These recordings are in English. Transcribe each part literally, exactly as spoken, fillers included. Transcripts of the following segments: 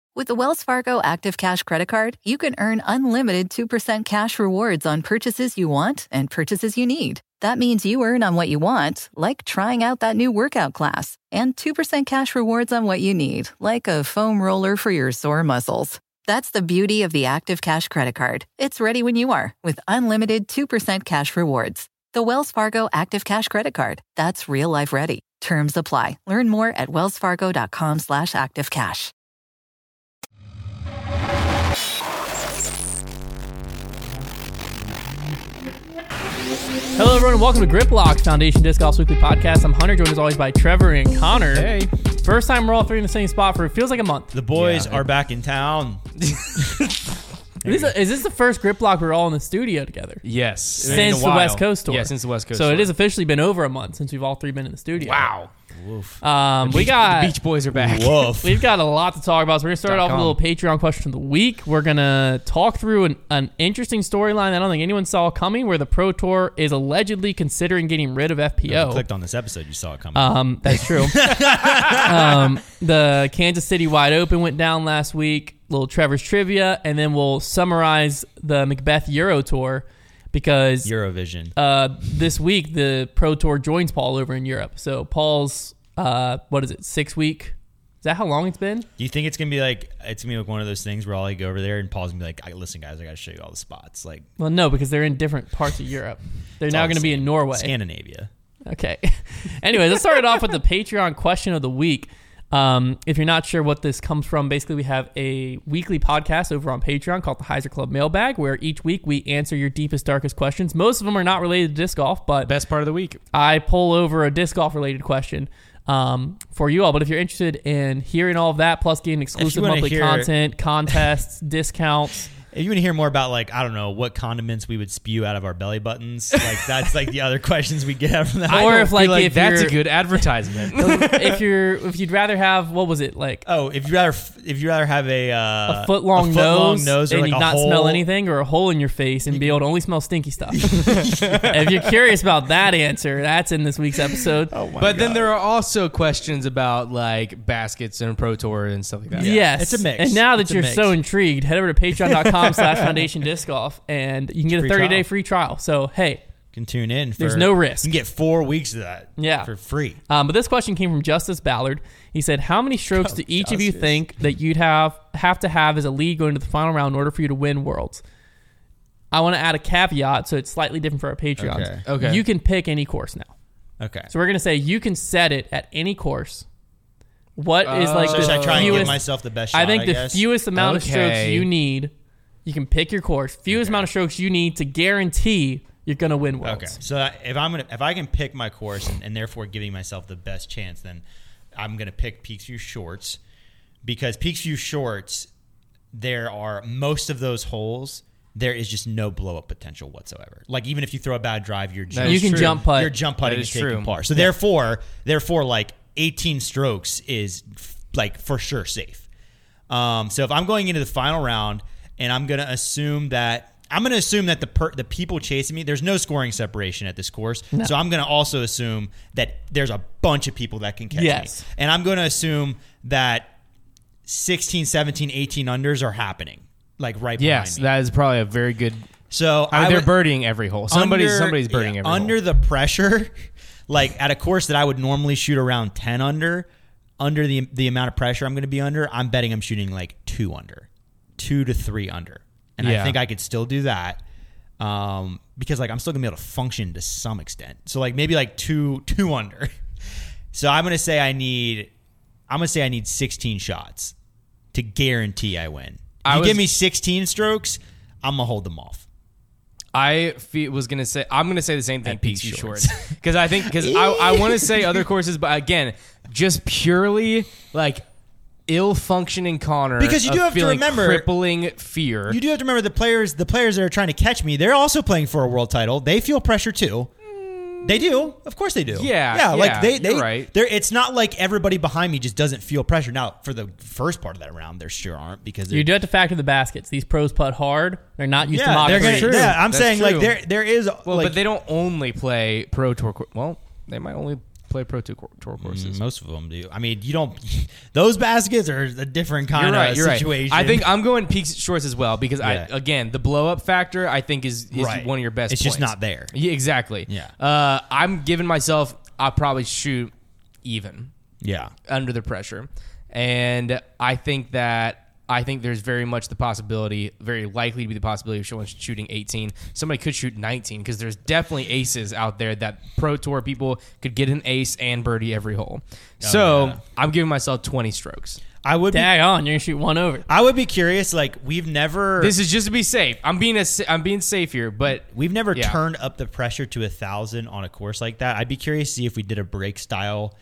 With the Wells Fargo Active Cash Credit Card, you can earn unlimited two percent cash rewards on purchases you want and purchases you need. That means you earn on what you want, like trying out that new workout class, and two percent cash rewards on what you need, like a foam roller for your sore muscles. That's the beauty of the Active Cash Credit Card. It's ready when you are, with unlimited two percent cash rewards. The Wells Fargo Active Cash Credit Card. That's real life ready. Terms apply. Learn more at wellsfargo.com slash activecash. Hello, everyone, and welcome to Grip Lock, Foundation Disc Golf's weekly podcast. I'm Hunter, joined as always by Trevor and Connor. Hey. First time we're all three in the same spot for it feels like a month. The boys Yeah. are back in town. Is this, is this the first Grip Lock we're all in the studio together? Yes. Since the West Coast tour. Yeah, since the West Coast So tour. it has officially been over a month since we've all three been in the studio. Wow. Woof. Um, The we Beach- got the Beach Boys are back. Woof. We've got a lot to talk about. So we're gonna start Dot off with a com. little Patreon question of the week. We're gonna talk through an, an interesting storyline that I don't think anyone saw coming, where the Pro Tour is allegedly considering getting rid of F P If you O. clicked on this episode, you saw it coming. Um, that's true. um, the Kansas City Wide Open went down last week. Little Trevor's trivia, and then we'll summarize the Macbeth Euro Tour because Eurovision. uh, this week the Pro Tour joins Paul over in Europe. So Paul's uh, what is it? Six week? Is that how long it's been? Do you think it's gonna be like it's gonna be like one of those things where I'll like go over there and Paul's gonna be like, "Listen, guys, I gotta show you all the spots." Like, Well, no, because they're in different parts of Europe. They're it's now all going to the be same. in Norway. Scandinavia. Okay. Anyways, let's start it off with the Patreon question of the week. Um, if you're not sure what this comes from, basically we have a weekly podcast over on Patreon called the Heiser Club Mailbag, where each week we answer your deepest, darkest questions. Most of them are not related to disc golf, but Best part of the week. I pull over a disc golf related question um, for you all. But if you're interested in hearing all of that, plus getting exclusive wanna monthly hear- content, contests, discounts. If you want to hear more about like I don't know what condiments we would spew out of our belly buttons, like that's like the other questions we get from that. Or I don't if, like, feel like if that's a you're- good advertisement. if you're if you'd rather have, what was it, like Oh, if you rather if you rather have a uh, a foot long a foot long nose, nose or and like you a not hole, smell anything, or a hole in your face and be able to only smell stinky stuff. If you're curious about that answer, that's in this week's episode. Oh my But then God. there are also questions about like baskets and Pro Tour and stuff like that. Yes, it's a mix. And now that It's a you're mix. so intrigued, head over to patreon.com slash foundation disc golf and you can get a Free thirty day trial. free trial. So hey, can tune in. For, There's no risk. You can get four weeks of that. Yeah. for free. Um, but this question came from Justice Ballard. He said, how many strokes Oh, do each of you Justice. think that you'd have have to have as a lead going to the final round in order for you to win Worlds? I want to add a caveat, so it's slightly different for our Patreons. Okay. Okay. You can pick any course now. Okay. So we're going to say you can set it at any course. What is like Oh. So the should I try and give fewest... myself the best shot? I think the guess? fewest amount of strokes Okay. you need, you can pick your course. Fewest amount of strokes you need to guarantee you're going to win Worlds. Okay, so that- if I'm gonna if I can pick my course and, and therefore giving myself the best chance, then I'm gonna pick Peaksview Shorts because Peaksview Shorts, there are most of those holes. There is just no blow up potential whatsoever. Like even if you throw a bad drive, you're That jump, You is can true. jump putt. you're jump putting That and is taking true. par. So therefore, therefore, like eighteen strokes is like for sure safe. Um, so if I'm going into the final round and I'm gonna assume that I'm gonna assume that the per, the people chasing me, there's no scoring separation at this course. No. So I'm gonna also assume that there's a bunch of people that can catch Yes. me, and I'm gonna assume that sixteen, seventeen, eighteen unders are happening, like right Yes, behind me. that is probably a very good. So I I mean, they're would- birdieing every hole. Somebody's under- somebody's birdieing yeah, every under hole. the pressure, like at a course that I would normally shoot around ten under, under the the amount of pressure I'm going to be under, I'm betting I'm shooting like two under, two to three under, and Yeah. I think I could still do that, um, because like I'm still going to be able to function to some extent. So like maybe like two two under. So I'm going to say I need, I'm going to say I need sixteen shots to guarantee I win. If I you was- give me sixteen strokes, I'm gonna hold them off. I fe- was gonna say I'm gonna say the same thing. At Peaks Peaks Shorts. Shorts because I think because I, I want to say other courses, but again, just purely like ill functioning Connor. Because you do of have to feeling remember- crippling fear. You do have to remember the players. The players that are trying to catch me, they're also playing for a world title. They feel pressure too. They do, of course they do. Yeah, yeah. Like yeah, they, they, you're right. They're, it's not like everybody behind me just doesn't feel pressure. Now, for the first part of that round, there sure aren't because they're, You do have to factor the baskets. These pros putt hard. They're not used to yeah, mock they're threes. gonna, yeah. I'm That's saying like true. there, there is. well, like, but they don't only play Pro Tour. cour- Well, they might only play pro tour, tour courses. Mm, most of them do. I mean, you don't. Those baskets are a different kind You're right, of you're situation. Right. I think I'm going Peaks Shorts as well because Yeah. I again the blow up factor I think is, is Right. one of your best. It's points. just not there. Yeah, exactly. Yeah. Uh, I'm giving myself. I'll probably shoot even Yeah. under the pressure, and I think that. I think there's very much the possibility, very likely to be the possibility of someone shooting eighteen. Somebody could shoot nineteen because there's definitely aces out there that Pro Tour people could get an ace and birdie every hole. so yeah. I'm giving myself twenty strokes. I would. Be, Dag on, you're gonna shoot one over. I would be curious. Like we've never. This is just to be safe. I'm being a, I'm being safe here, but We've never Yeah. turned up the pressure to a thousand on a course like that. I'd be curious to see if we did a break style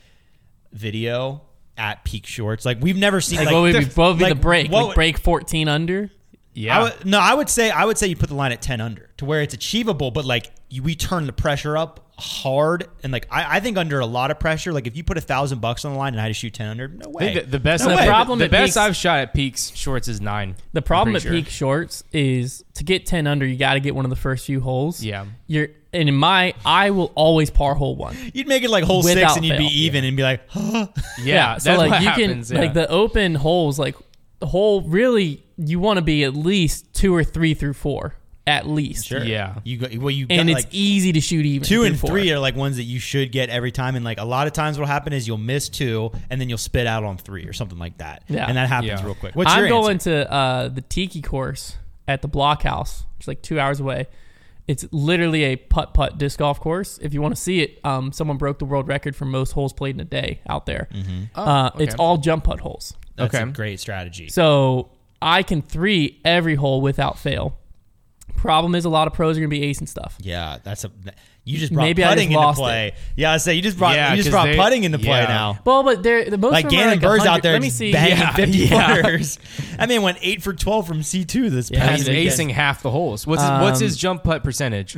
video at Peak Shorts. Like we've never seen. Like, like, what would the- be, what would be like, the break? what Like would- break fourteen under? yeah, I would, no, I would say I would say you put the line at ten under to where it's achievable, but like you, we turn the pressure up hard and like I, I think under a lot of pressure. Like if you put a thousand bucks on the line and I had to shoot ten under, no I way. think the, the best. No the way. problem. The at best Peaks- I've shot at Peaks Shorts is nine. The problem I'm at pretty Peak Shorts is to get ten under, you got to get one of the first few holes. Yeah. You're and in my, I will always par hole one. You'd make it like hole six Without and you'd be fail. even and be like, huh. Yeah, so that's like what you happens, can yeah. like the open holes, like the hole really you want to be at least two or three through four at least. Sure. Yeah. You go well. You And got it's like easy to shoot even. two through and four. three are like ones that you should get every time. And like a lot of times, what'll happen is you'll miss two and then you'll spit out on three or something like that. Yeah. and that happens Yeah. real quick. What's I'm your going answer? to uh, the Tiki course at the Blockhouse, which is like two hours away. It's literally a putt putt disc golf course. If you want to see it, um, someone broke the world record for most holes played in a day out there. Oh, uh, okay. It's all jump putt holes. That's okay. a great strategy. So I can three every hole without fail. Problem is, a lot of pros are going to be ace and stuff. Yeah, that's a. You just brought Maybe I putting just into lost play. Yeah, I say you just brought Yeah, you just 'cause brought they- putting into play yeah. now. Well, but they're the most Like of them are Gannon like Bird's one hundred out there Let me just see. banging Yeah, fifty yeah. footers. That man went eight for twelve from C two this Yeah, past He's he did. acing half the holes. What's his, what's his Um, jump putt percentage?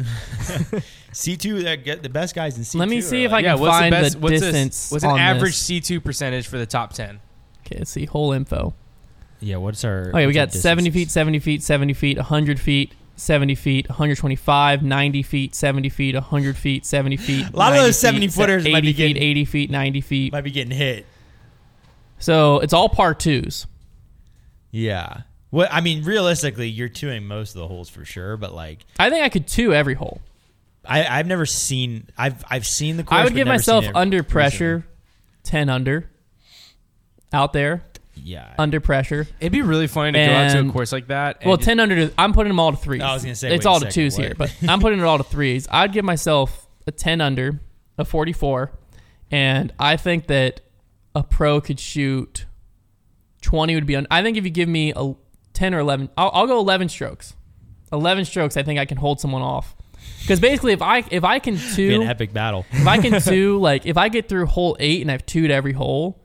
C two. That get the best guys in C two. Let me see if I yeah, can what's find the best? the what's his- distance. what's an on average this. C two percentage for the top ten? Okay, let's see hole info. Yeah, what's our? Okay, we what's our got seventy distances? feet, seventy feet, seventy feet, one hundred feet, seventy feet, one hundred twenty-five, ninety feet, seventy feet, one hundred feet, seventy feet. A lot of ninety those seventy feet, footers might eighty be feet, getting- eighty feet, ninety feet. Might be getting hit. So it's all par twos. Yeah. Well, I mean, realistically, you're twoing most of the holes for sure, but like, I think I could two every hole. I, I've never seen. I've I've seen the course. I would but give never myself seen it under recently. pressure, ten under, out there, Yeah. under pressure. It'd be really funny to go out to a And- course like that. and Well, just- ten under. To, I'm putting them all to threes. I was gonna say, it's wait a all to second, twos what? here, but I'm putting it all to threes. I'd give myself a ten under, a forty-four, and I think that a pro could shoot twenty would be. Un- I think if you give me a ten or eleven, I'll, I'll go eleven strokes. eleven strokes, I think I can hold someone off. Because basically, if I if I can Be two, an epic battle. if I can two, like if I get through hole eight and I've two to every hole,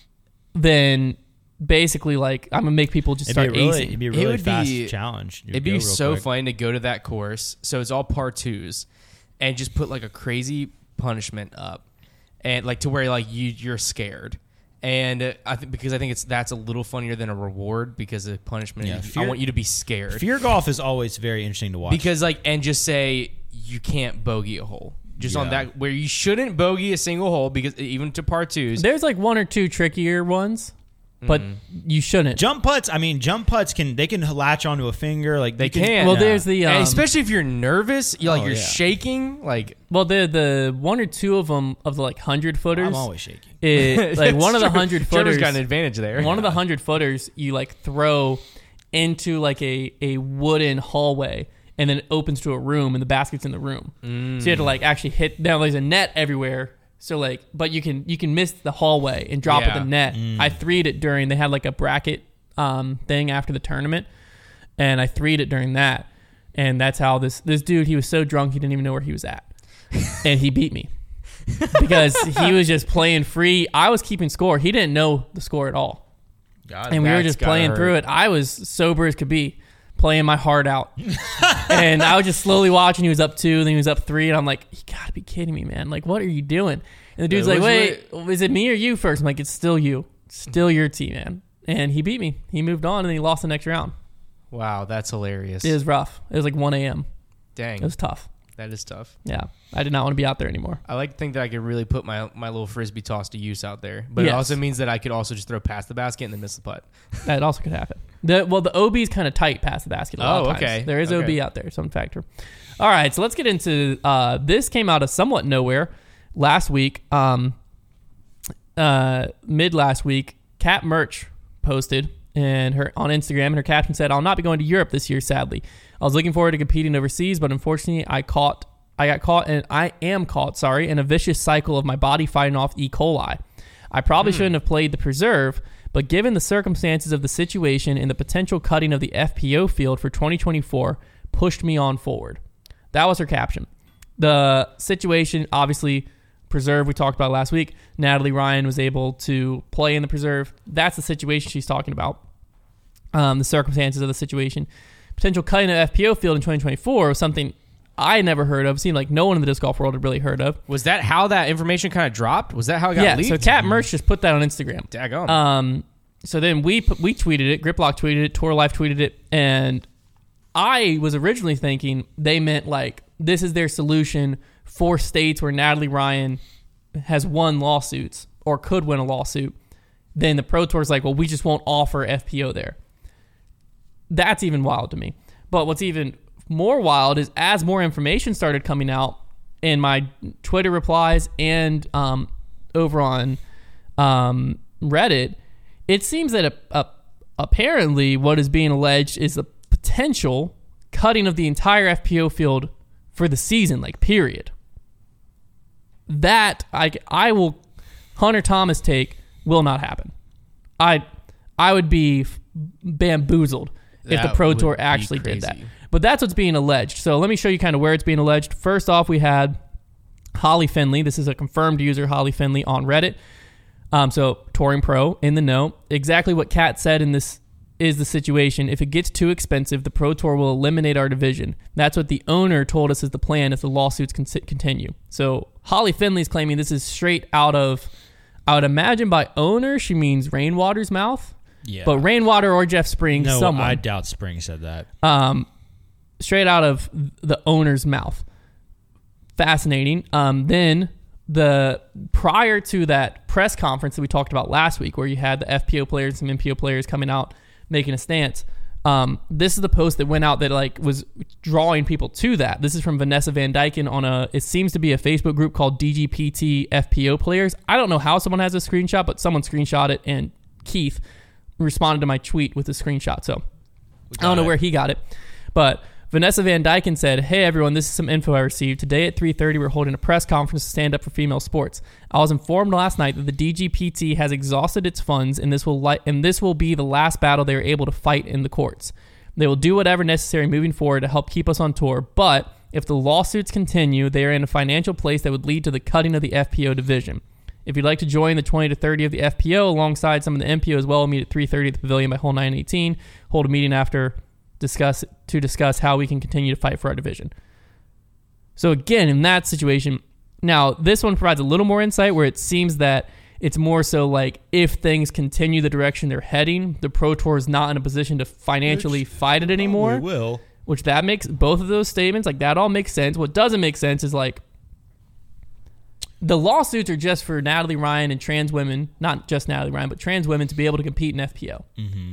then basically, like I'm gonna make people just It'd start be a really, acing. it'd be a It really would fast be- challenge. You'd It'd go be real so quick. fun to go to that course. So it's all par twos, and just put like a crazy punishment up, and like to where like you you're scared. And uh, I think because I think it's that's a little funnier than a reward because the punishment. Yeah, I fear- want you to be scared Fear golf is always very interesting to watch. because like and just say you can't bogey a hole just on Yeah. that where you shouldn't bogey a single hole because even to par twos. There's like one or two trickier ones, but you shouldn't. jump putts, I mean, jump putts can they can latch onto a finger like They you can. Well, Yeah. there's the And um, especially if you're nervous, you like Oh, you're yeah. shaking, like well the the one or two of them of the like hundred footers. I'm always shaking. It, like one of the It's true. hundred Trevor's footers. got an advantage there. One of the hundred footers you like throw into like a a wooden hallway. And then it opens to a room, and the basket's in the room. So you have to like actually hit. Now there's a net everywhere, so like, but you can you can miss the hallway and drop Yeah. at the net. I three'd it during. They had like a bracket um, thing after the tournament, and I three'd it during that. And that's how this this dude. He was so drunk he didn't even know where he was at, and he beat me because he was just playing free. I was keeping score. He didn't know the score at all, God, and we were that's just gotta playing hurt. through it. I was sober as could be, playing my heart out. And I was just slowly watching. He was up two, then he was up three, and I'm like, you gotta be kidding me, man. Like, what are you doing? And the dude's It like, was wait, is it me or you first? I'm like, it's still you. It's still your team, man. And he beat me. He moved on, and then he lost the next round. Wow, that's hilarious. It was rough. It was like one a.m. Dang. It was tough. That is tough. Yeah, I did not want to be out there anymore. I like to think that I could really put my my little frisbee toss to use out there, but Yes. it also means that I could also just throw past the basket and then miss the putt. That also could happen. The, well, the O B is kind of tight past the basket a lot Oh, of times. okay. There is Okay. O B out there, some factor. All right, so let's get into uh, this. Came out of somewhat nowhere last week. Um, uh, mid last week, Kat Merch posted and her on Instagram, and her caption said, "I'll not be going to Europe this year, sadly. I was looking forward to competing overseas, but unfortunately, I caught, I got caught, and I am caught, sorry, in a vicious cycle of my body fighting off E. coli. I probably shouldn't have played the preserve, but given the circumstances of the situation and the potential cutting of the F P O field for twenty twenty-four, pushed me on forward." That was her caption. The situation, obviously, preserve we talked about last week. Natalie Ryan was able to play in the preserve. That's the situation she's talking about. Um, the circumstances of the situation. Potential cutting of the F P O field in twenty twenty-four was something I never heard of. Seemed like no one in the disc golf world had really heard of. Was that how that information kind of dropped? Was that how it got Yeah, leaked? so Kat Merch just put that on Instagram. Daggone. Um, so then we put, we tweeted it, Griplock tweeted it, Tour Life tweeted it, and I was originally thinking they meant like this is their solution for states where Natalie Ryan has won lawsuits or could win a lawsuit. Then the Pro Tour is like, well, we just won't offer F P O there. That's even wild to me. But what's even more wild is as more information started coming out in my Twitter replies and um, over on um, Reddit, it seems that a, a, apparently what is being alleged is the potential cutting of the entire F P O field for the season, like period. That I, I will Hunter Thomas take will not happen. I I would be bamboozled if the That Pro would Tour be actually did that. crazy. But that's what's being alleged. So let me show you kind of where it's being alleged. First off, we had Holly Finley. This is a confirmed user, Holly Finley, on Reddit. Um, so Touring Pro in the know. Exactly what Kat said in this is the situation. If it gets too expensive, the Pro Tour will eliminate our division. That's what the owner told us is the plan if the lawsuits con- continue. So Holly Finley's claiming this is straight out of, I would imagine by owner, she means Rainwater's mouth. Yeah. But Rainwater or Jeff Springs, No, someone. I doubt Spring said that. Um, straight out of the owner's mouth. Fascinating. Um, then the prior to that press conference that we talked about last week, where you had the F P O players and some M P O players coming out making a stance. Um, this is the post that went out that like was drawing people to that. This is from Vanessa Van Dyken on a, it seems to be a Facebook group called D G P T F P O players. I don't know how someone has a screenshot, but someone screenshot it and Keith responded to my tweet with a screenshot. So I don't know it. where he got it, but Vanessa Van Dyken said, "Hey everyone, this is some info I received. Today at three thirty, we're holding a press conference to stand up for female sports. I was informed last night that the D G P T has exhausted its funds, and this will li- and this will be the last battle they are able to fight in the courts. They will do whatever necessary moving forward to help keep us on tour. But if the lawsuits continue, they are in a financial place that would lead to the cutting of the F P O division. If you'd like to join the twenty to thirty of the F P O alongside some of the M P O as well, meet at three thirty at the Pavilion by hole nine eighteen. Hold a meeting after." discuss to discuss how we can continue to fight for our division. So again, in that situation, now this one provides a little more insight where it seems that it's more so like if things continue the direction they're heading, the Pro Tour is not in a position to financially Which fight it anymore. We will. Which that makes both of those statements, like that all makes sense. What doesn't make sense is like the lawsuits are just for Natalie Ryan and trans women, not just Natalie Ryan, but trans women to be able to compete in F P O. Mm-hmm.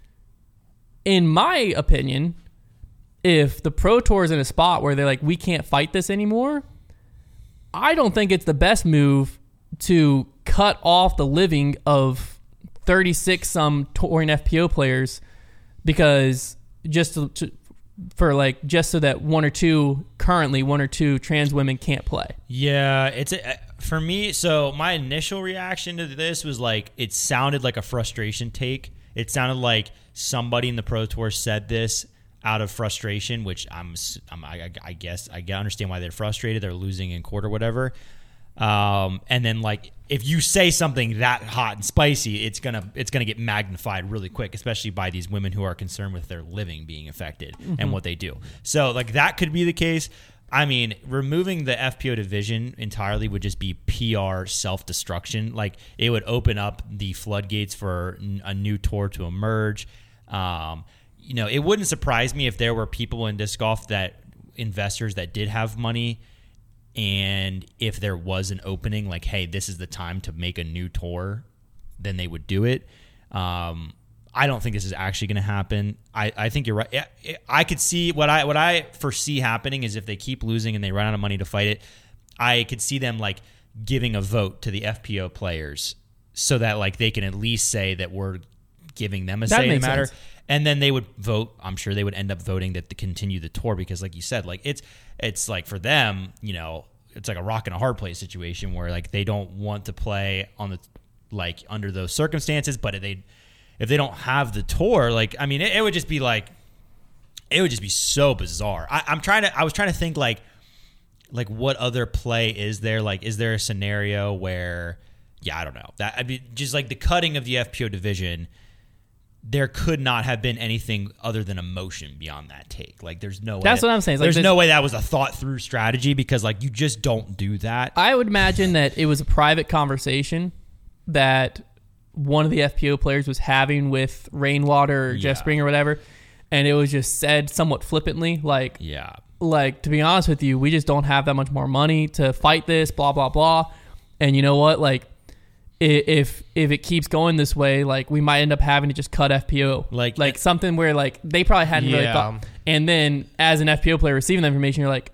In my opinion, if the Pro Tour is in a spot where they're like, we can't fight this anymore, I don't think it's the best move to cut off the living of thirty-six some touring F P O players because just to, to, for like just so that one or two currently one or two trans women can't play. Yeah, it's a, for me. So my initial reaction to this was like it sounded like a frustration take. It sounded like somebody in the Pro Tour said this out of frustration, which I'm, I'm I, I guess I understand why they're frustrated. They're losing in court or whatever. Um, and then like if you say something that hot and spicy, it's gonna it's gonna get magnified really quick, especially by these women who are concerned with their living being affected mm-hmm. and what they do. So like that could be the case. I mean, removing the F P O division entirely would just be P R self-destruction. Like, it would open up the floodgates for a new tour to emerge. Um, you know, it wouldn't surprise me if there were people in disc golf that investors that did have money, and if there was an opening, like, hey, this is the time to make a new tour, then they would do it. Um, I don't think this is actually going to happen. I, I think you're right. I, I could see what I what I foresee happening is if they keep losing and they run out of money to fight it, I could see them like giving a vote to the F P O players so that like they can at least say that we're giving them a That say in the makes matter. sense. And then they would vote. I'm sure they would end up voting that to continue the tour because, like you said, like it's it's like for them, you know, it's like a rock and a hard place situation where like they don't want to play on the like under those circumstances, but if they if they don't have the tour, like I mean, it, it would just be like it would just be so bizarre. I, I'm trying to. I was trying to think like like what other play is there? Like, is there a scenario where, yeah, I don't know that. I mean, just like the cutting of the F P O division. There could not have been anything other than emotion beyond that take. Like, there's no way. That's that, what I'm saying. It's like there's this- no way that was a thought through strategy because, like, you just don't do that. I would imagine that it was a private conversation that one of the F P O players was having with Rainwater or Jeff Yeah. Spring or whatever, and it was just said somewhat flippantly, like, yeah. like to be honest with you, we just don't have that much more money to fight this, blah blah blah. And you know what, like. If if it keeps going this way, like we might end up having to just cut F P O, Like- like something where like they probably hadn't really Yeah. thought. And then as an F P O player receiving that information, you're like,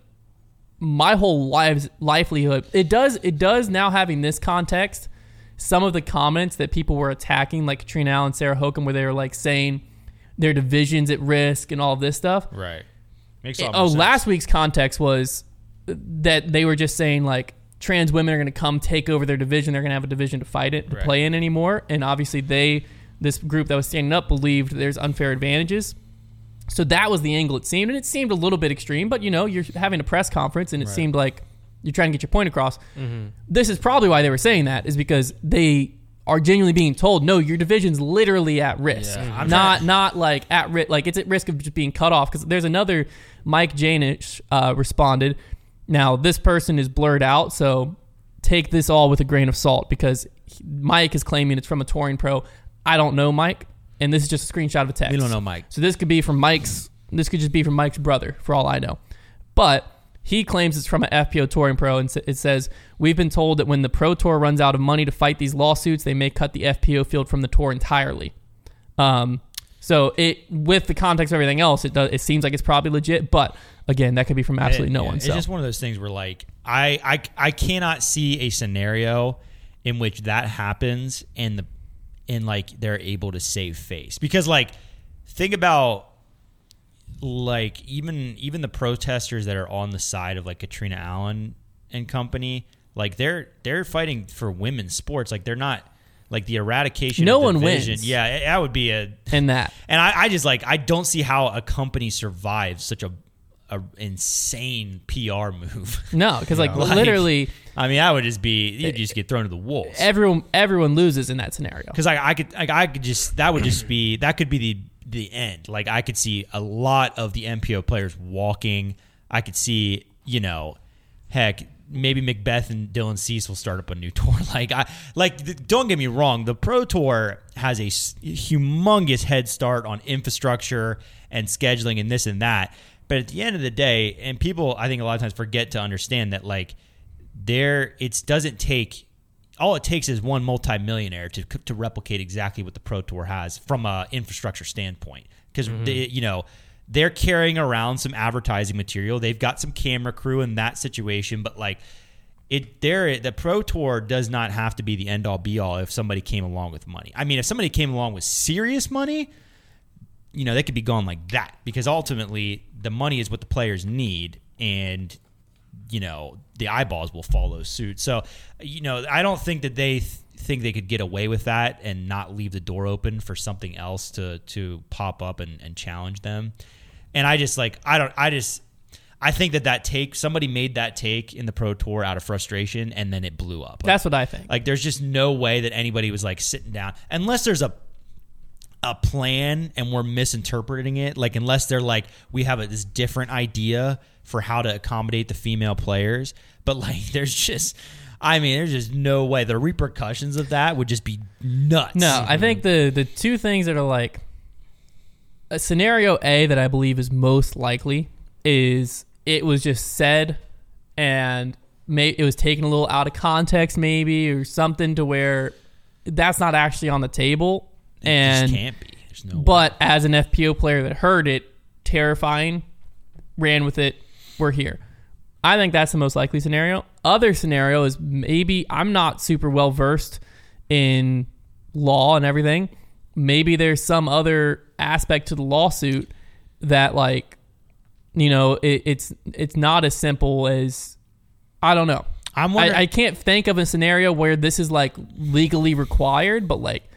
my whole lives livelihood. It does it does now having this context. Some of the comments that people were attacking, like Katrina Allen, Sarah Hokum, where they were like saying their division's at risk and all of this stuff. Right. Makes a lot Oh, more sense. last week's context was that they were just saying like trans women are going to come take over their division. They're going to have a division to fight it, to Right. play in anymore. And obviously they, this group that was standing up believed there's unfair advantages. So that was the angle it seemed. And it seemed a little bit extreme, but you know, you're having a press conference and it seemed like you're trying to get your point across. Mm-hmm. This is probably why they were saying that, is because they are genuinely being told, no, your division's literally at risk. Yeah. I'm Not trying- not like at risk, like it's at risk of just being cut off. Because there's another, Mike Janish uh, responded. Now this person is blurred out, so take this all with a grain of salt because he- Mike is claiming it's from a touring pro. I don't know Mike, and this is just a screenshot of a text. We don't know Mike. So this could be from Mike's. This could just be from Mike's brother, for all I know. But he claims it's from an F P O touring pro, and it says, we've been told that when the pro tour runs out of money to fight these lawsuits, they may cut the F P O field from the tour entirely. Um, so it, with the context of everything else, it does. It seems like it's probably legit, but again, that could be from absolutely no Yeah, one. It's So just one of those things where like I, I I cannot see a scenario in which that happens and the and like they're able to save face. Because like think about like even even the protesters that are on the side of like Katrina Allen and company, like they're they're fighting for women's sports. Like they're not like the eradication No of one division. wins. Yeah, it- that would be a and that. and I, I just like I don't see how a company survives such a, a insane P R move. No, because like, Like, literally I mean, that would just be you just get thrown to the wolves. everyone everyone loses in that scenario. Because I, I could like I could just that would just be that could be the the end. Like I could see a lot of the M P O players walking. I could see you know, heck. Maybe Macbeth and Dylan Cease will start up a new tour. Like, I like. th- Don't get me wrong. The Pro Tour has a s- humongous head start on infrastructure and scheduling and this and that. But at the end of the day, and people, I think a lot of times forget to understand that, like, there it doesn't take. All it takes is one multimillionaire to to replicate exactly what the Pro Tour has from a infrastructure standpoint. Because you know. They're carrying around some advertising material. They've got some camera crew in that situation, but like it, there the Pro Tour does not have to be the end all be all if somebody came along with money. I mean, if somebody came along with serious money, you know, they could be gone like that because ultimately the money is what the players need, and you know the eyeballs will follow suit. So, you know, I don't think that they. Th- think they could get away with that and not leave the door open for something else to to pop up and, and challenge them. And I just like I don't I just I think that that take somebody made that take in the Pro Tour out of frustration and then it blew up. Like, That's what I think. like there's just no way that anybody was like sitting down unless there's a a plan and we're misinterpreting it. Like unless they're like we have a, this different idea for how to accommodate the female players, but like there's just I mean, there's just no way. The repercussions of that would just be nuts. No, I think the the two things that are like a scenario A that I believe is most likely is it was just said and may, it was taken a little out of context maybe or something to where that's not actually on the table. It and just can't be. There's no But way. as an F P O player that heard it, terrifying, ran with it, we're here. I think that's the most likely scenario. Other scenario is maybe I'm not super well versed in law and everything. Maybe there's some other aspect to the lawsuit that, like, you know, it, it's it's not as simple as, I don't know. I'm wondering, I, I can't think of a scenario where this is like legally required, but like,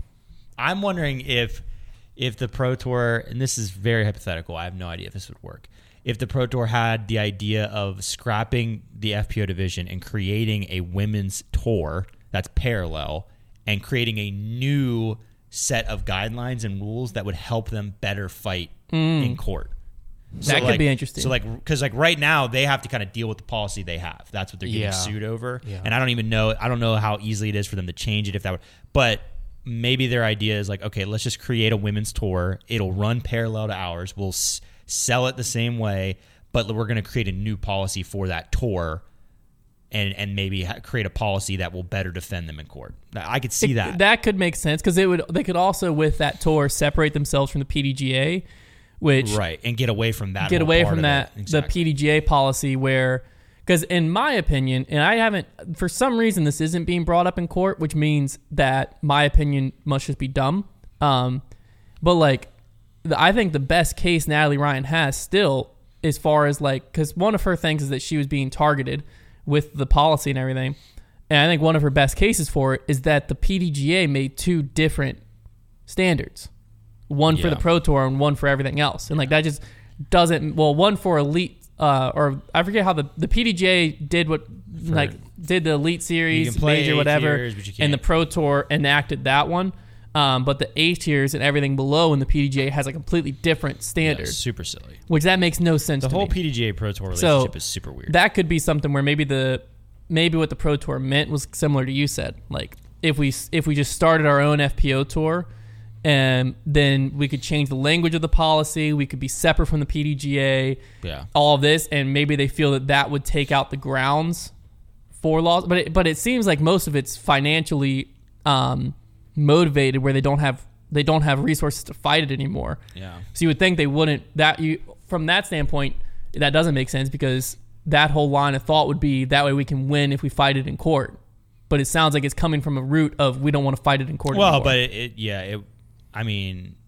I'm wondering if if the Pro Tour, and this is very hypothetical, I have no idea if this would work. If the Pro Tour had the idea of scrapping the F P O division and creating a women's tour that's parallel and creating a new set of guidelines and rules that would help them better fight Mm. in court. That could be interesting. So like, because like right now they have to kind of deal with the policy they have. That's what they're getting Yeah. sued over. Yeah. And I don't even know. I don't know how easily it is for them to change it if that would. But maybe their idea is like, okay, let's just create a women's tour. It'll run parallel to ours. We'll s- sell it the same way, but we're going to create a new policy for that tour, and and maybe ha- create a policy that will better defend them in court. I could see that. That could make sense because it would. They could also, with that tour, separate themselves from the P D G A, which Right, and get away from that. get whole away part from of that it. Exactly. the P D G A policy where, because in my opinion, and I haven't, for some reason this isn't being brought up in court, which means that my opinion must just be dumb. Um, but like, the, I think the best case Natalie Ryan has still, as far as like, because one of her things is that she was being targeted with the policy and everything, and I think one of her best cases for it is that the P D G A made two different standards. One for Yeah. the Pro Tour and one for everything else. And like that just doesn't, well, one for elite, uh, or I forget how the, the P D G A did what, like did the elite series, can play major, A whatever, tiers, but you and the can't- Pro Tour enacted that one. Um, but the A tiers and everything below in the P D G A has a completely different Yeah, standard, super silly. which that makes no sense The to whole me. P D G A Pro Tour So, relationship is super weird. That could be something where maybe the maybe what the Pro Tour meant was similar to you said. Like if we if we just started our own F P O tour, and then we could change the language of the policy, we could be separate from the P D G A. Yeah. All of this, and maybe they feel that that would take out the grounds for laws. But it, but it seems like most of it's financially um, motivated, where they don't have they don't have resources to fight it anymore. Yeah. So you would think they wouldn't. That you from that standpoint, that doesn't make sense because that whole line of thought would be that way we can win if we fight it in court. But it sounds like it's coming from a root of we don't want to fight it in court Well, anymore. but it, it yeah, it, I mean,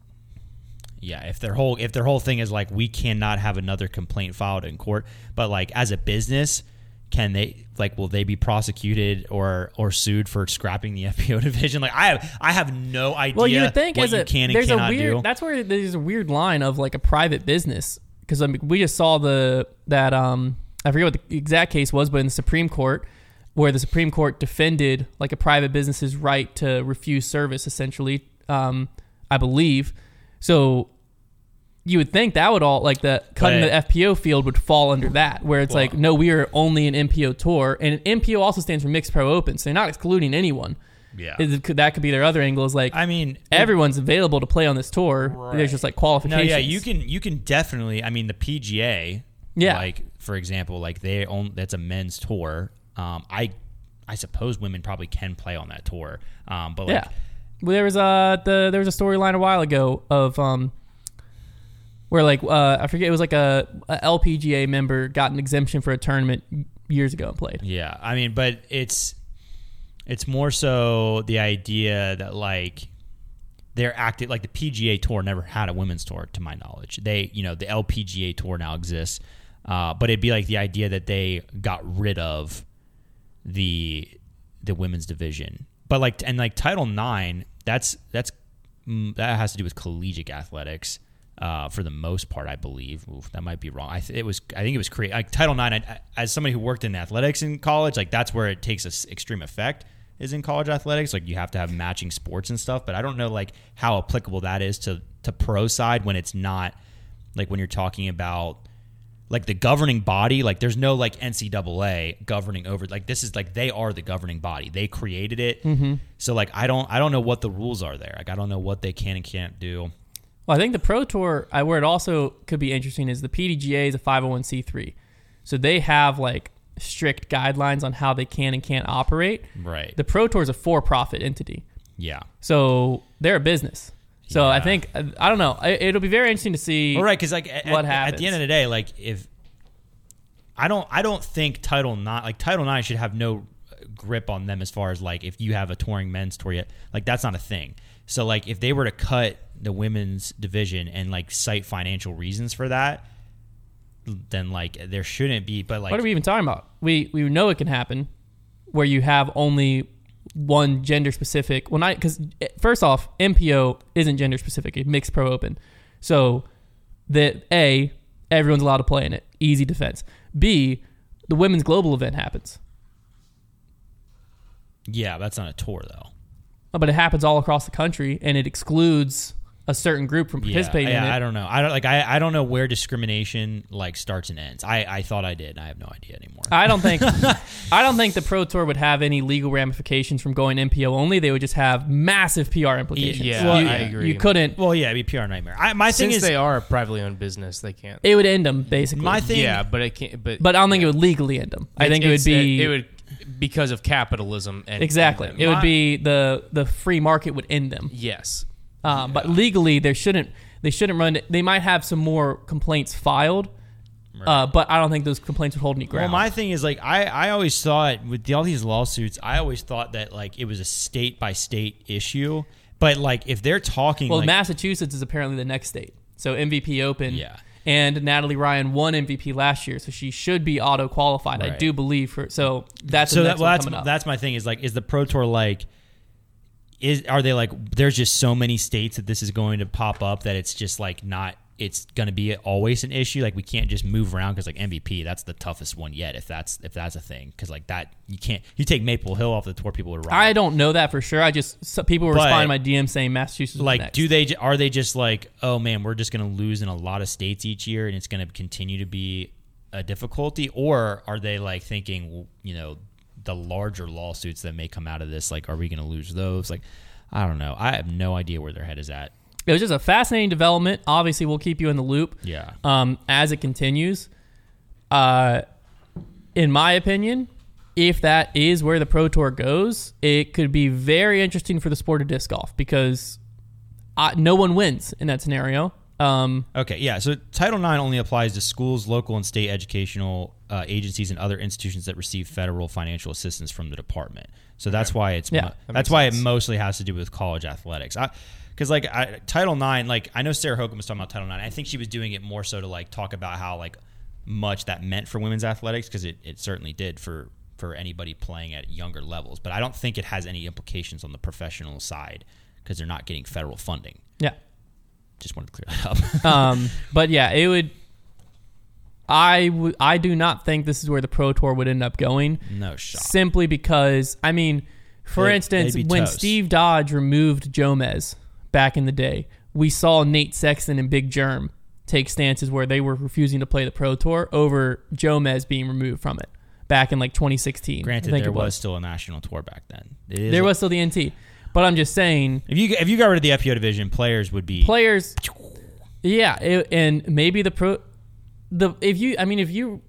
yeah, if their whole if their whole thing is like we cannot have another complaint filed in court, but like as a business, can they like will they be prosecuted or or sued for scrapping the F P O division? Like I have I have no idea. Well, you would think what as you a can and there's a cannot weird do. that's where there's a weird line of like a private business because I mean, we just saw the that um I forget what the exact case was, but in the Supreme Court where the Supreme Court defended like a private business's right to refuse service, essentially, um, I believe. So you would think that would all like the cutting But- the F P O field would fall under that, where it's Well- like no, we are only an M P O tour, and an M P O also stands for Mixed Pro Open, so they're not excluding anyone. Yeah. It could- that could be their other angle is like I mean, everyone's available to play on this tour. Right. There's just like no, qualifications. yeah, you can you can definitely. I mean, the P G A, Yeah. like for example, like they own that's a men's tour. Um, I I suppose women probably can play on that tour. Um, but like, Yeah. Well, there was a the there was a storyline a while ago of um where like uh I forget it was like a, a L P G A member got an exemption for a tournament years ago and played. yeah, I mean, but it's it's more so the idea that like they're active. Like the P G A tour never had a women's tour, to my knowledge. They, you know, the L P G A tour now exists, uh, but it'd be like the idea that they got rid of the the women's division. But like and like Title nine, that's that's mm, that has to do with collegiate athletics. Uh, for the most part, I believe. Oof, that might be wrong. I th- it was. I think it was created. Like Title nine. I, I, as somebody who worked in athletics in college, like that's where it takes a s- extreme effect. Is in college athletics. Like you have to have matching sports and stuff. But I don't know like how applicable that is to to pro side when it's not like when you're talking about like the governing body. Like there's no like N C double A governing over. Like this is like they are the governing body. They created it. Mm-hmm. So like I don't I don't know what the rules are there. Like I don't know what they can and can't do. Well, I think the Pro Tour, I, where it also could be interesting is the P D G A is a five oh one c three. So they have like strict guidelines on how they can and can't operate. Right. The Pro Tour is a for-profit entity. Yeah. So they're a business. So Yeah. I think, I don't know. It'll be very interesting to see Well, right, because like at, what at, happens. at the end of the day, like if I don't, I don't think Title Nine, like Title Nine, should have no grip on them as far as like if you have a touring men's tour yet, like that's not a thing. So like if they were to cut the women's division and like cite financial reasons for that, then like there shouldn't be. But like, what are we even talking about? We we know it can happen where you have only one gender specific. Well, not because first off, M P O isn't gender specific. It's mixed pro open. So that A, everyone's allowed to play in it. Easy defense. B, the women's global event happens. Yeah, that's not a tour though. But it happens all across the country, and it excludes a certain group from participating yeah, in yeah, it. I don't know. I don't like. I, I don't know where discrimination like starts and ends. I, I thought I did. I have no idea anymore. I don't think I don't think the Pro Tour would have any legal ramifications from going M P O only. They would just have massive P R implications. Yeah, Well, I you, agree. You couldn't. Well, yeah, it'd be a P R nightmare. I, my thing Since is, they are a privately owned business, they can't. It would end them basically. my thing. Yeah, but it can't. But but I don't think it would legally end them. I it's- think it would it's- be It would because of capitalism. And, exactly. and- It would My- be the the free market would end them. yes. Um, But legally, there shouldn't. They shouldn't run. They might have some more complaints filed, uh, but I don't think those complaints would hold any Well, ground. my thing is like I, I always thought with the, all these lawsuits, I always thought that like it was a state by state issue. But like if they're talking, well, like, Massachusetts is apparently the next state. So M V P Open. Yeah. And Natalie Ryan won M V P last year, so she should be auto qualified. I Right. do believe her. So that's so the that, next well, one that's coming up. that's my thing is like is the Pro Tour like is are they like there's just so many states that this is going to pop up that it's just like not it's going to be always an issue. Like we can't just move around because like M V P, that's the toughest one yet. If that's if that's a thing, because like that you can't you take Maple Hill off the tour, people would run. I don't know that for sure. I just so people were But, responding to my D M saying Massachusetts was like next. do they are they just like, oh man, we're just going to lose in a lot of states each year and it's going to continue to be a difficulty, or are they like thinking, well, you know, the larger lawsuits that may come out of this, like are we going to lose those? Like I don't know. I have no idea where their head is at. It was just a fascinating development. Obviously, we'll keep you in the loop. Yeah. Um, as it continues. Uh, in my opinion, if that is where the Pro Tour goes, it could be very interesting for the sport of disc golf because I, no one wins in that scenario. Um, Okay, yeah. So Title nine only applies to schools, local and state educational uh, agencies, and other institutions that receive federal financial assistance from the department. So that's why it's Yeah, mo- that that's makes why sense. it mostly has to do with college athletics. Because like I, Title nine, like I know Sarah Hogan was talking about Title nine. I think she was doing it more so to like talk about how like much that meant for women's athletics, because it, it certainly did for for anybody playing at younger levels. But I don't think it has any implications on the professional side because they're not getting federal funding. yeah. Just wanted to clear that up. Um, but yeah, it would. I would. I do not think this is where the Pro Tour would end up going. No shot. Simply because, I mean, for They'd- instance, they'd be when toast. Steve Dodge removed Jomez back in the day, we saw Nate Sexton and Big Germ take stances where they were refusing to play the Pro Tour over Jomez being removed from it back in like twenty sixteen. Granted, I think there it was. was. still a national tour back then. It is There was still the N T. But I'm just saying, If you if you got rid of the F P O division, players would be players, yeah, it, and maybe the Pro, the if you, I mean, if you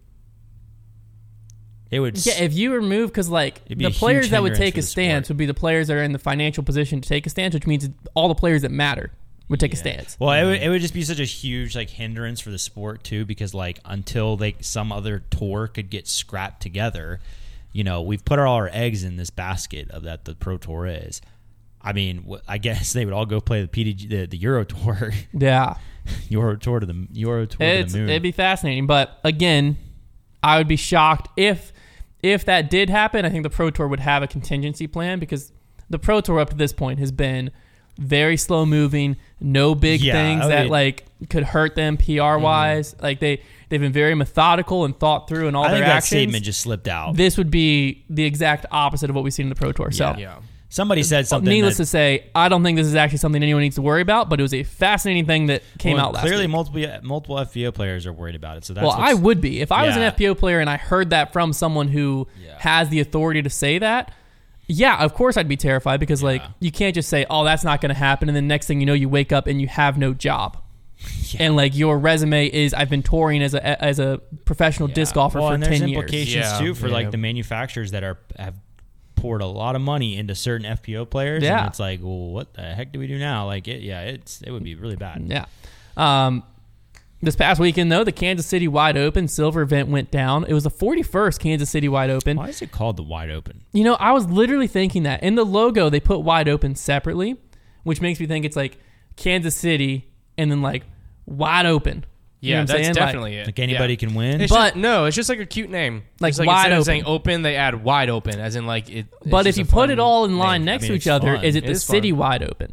It would. Yeah, if you remove, because like It'd be the a players huge that would hindrance take for a the stance sport. would be the players that are in the financial position to take a stance, which means all the players that matter would take a Yeah. stance. Well, it would, it would just be such a huge like hindrance for the sport too, because like until they some other tour could get scrapped together, you know, we've put all our eggs in this basket of that the Pro Tour is. I mean, wh- I guess they would all go play the P D G, the, the Euro Tour, Yeah, Euro Tour to the Euro Tour it's, to the moon. it'd be fascinating. But again, I would be shocked if if that did happen. I think the Pro Tour would have a contingency plan because the Pro Tour up to this point has been very slow moving, no big Yeah, things I that mean- like could hurt them P R wise. Like they they've been very methodical and thought through in all I their think that actions. statement just slipped out. This would be the exact opposite of what we've seen in the Pro Tour. So, Yeah. Somebody said something. needless that, to say, I don't think this is actually something anyone needs to worry about, but it was a fascinating thing that came well, out last clearly week. multiple multiple F P O players are worried about it. So that's Well, I what's- would be. If I was an Yeah. F P O player and I heard that from someone who Yeah. has the authority to say that, Yeah, of course I'd be terrified because, like, you can't just say, oh, that's not going to happen. And then next thing you know, you wake up and you have no job. Yeah. And, like, your resume is, I've been touring as a as a professional yeah. disc golfer well, for and ten there's years. implications, yeah. too, for, yeah. like, the manufacturers that are have poured a lot of money into certain F P O players. Yeah. And it's like, well, what the heck do we do now? Like, it, yeah, it's it would be really bad. Yeah. Um, this past weekend, though, the Kansas City Wide Open Silver event went down. It was the forty-first Kansas City Wide Open. Why is it called the Wide Open? You know, I was literally thinking that. In the logo, they put Wide Open separately, which makes me think it's like Kansas City and then like Wide Open. You yeah, know what I'm that's saying? definitely like, it. Like anybody yeah. can win? It's But- just, no, it's just like a cute name. Like it's like wide instead open. of saying open, they add wide open, as in like it. it's But if just you a put fun it all in line name. next I to mean, each it's other, fun. is it the It's City fun. Wide Open?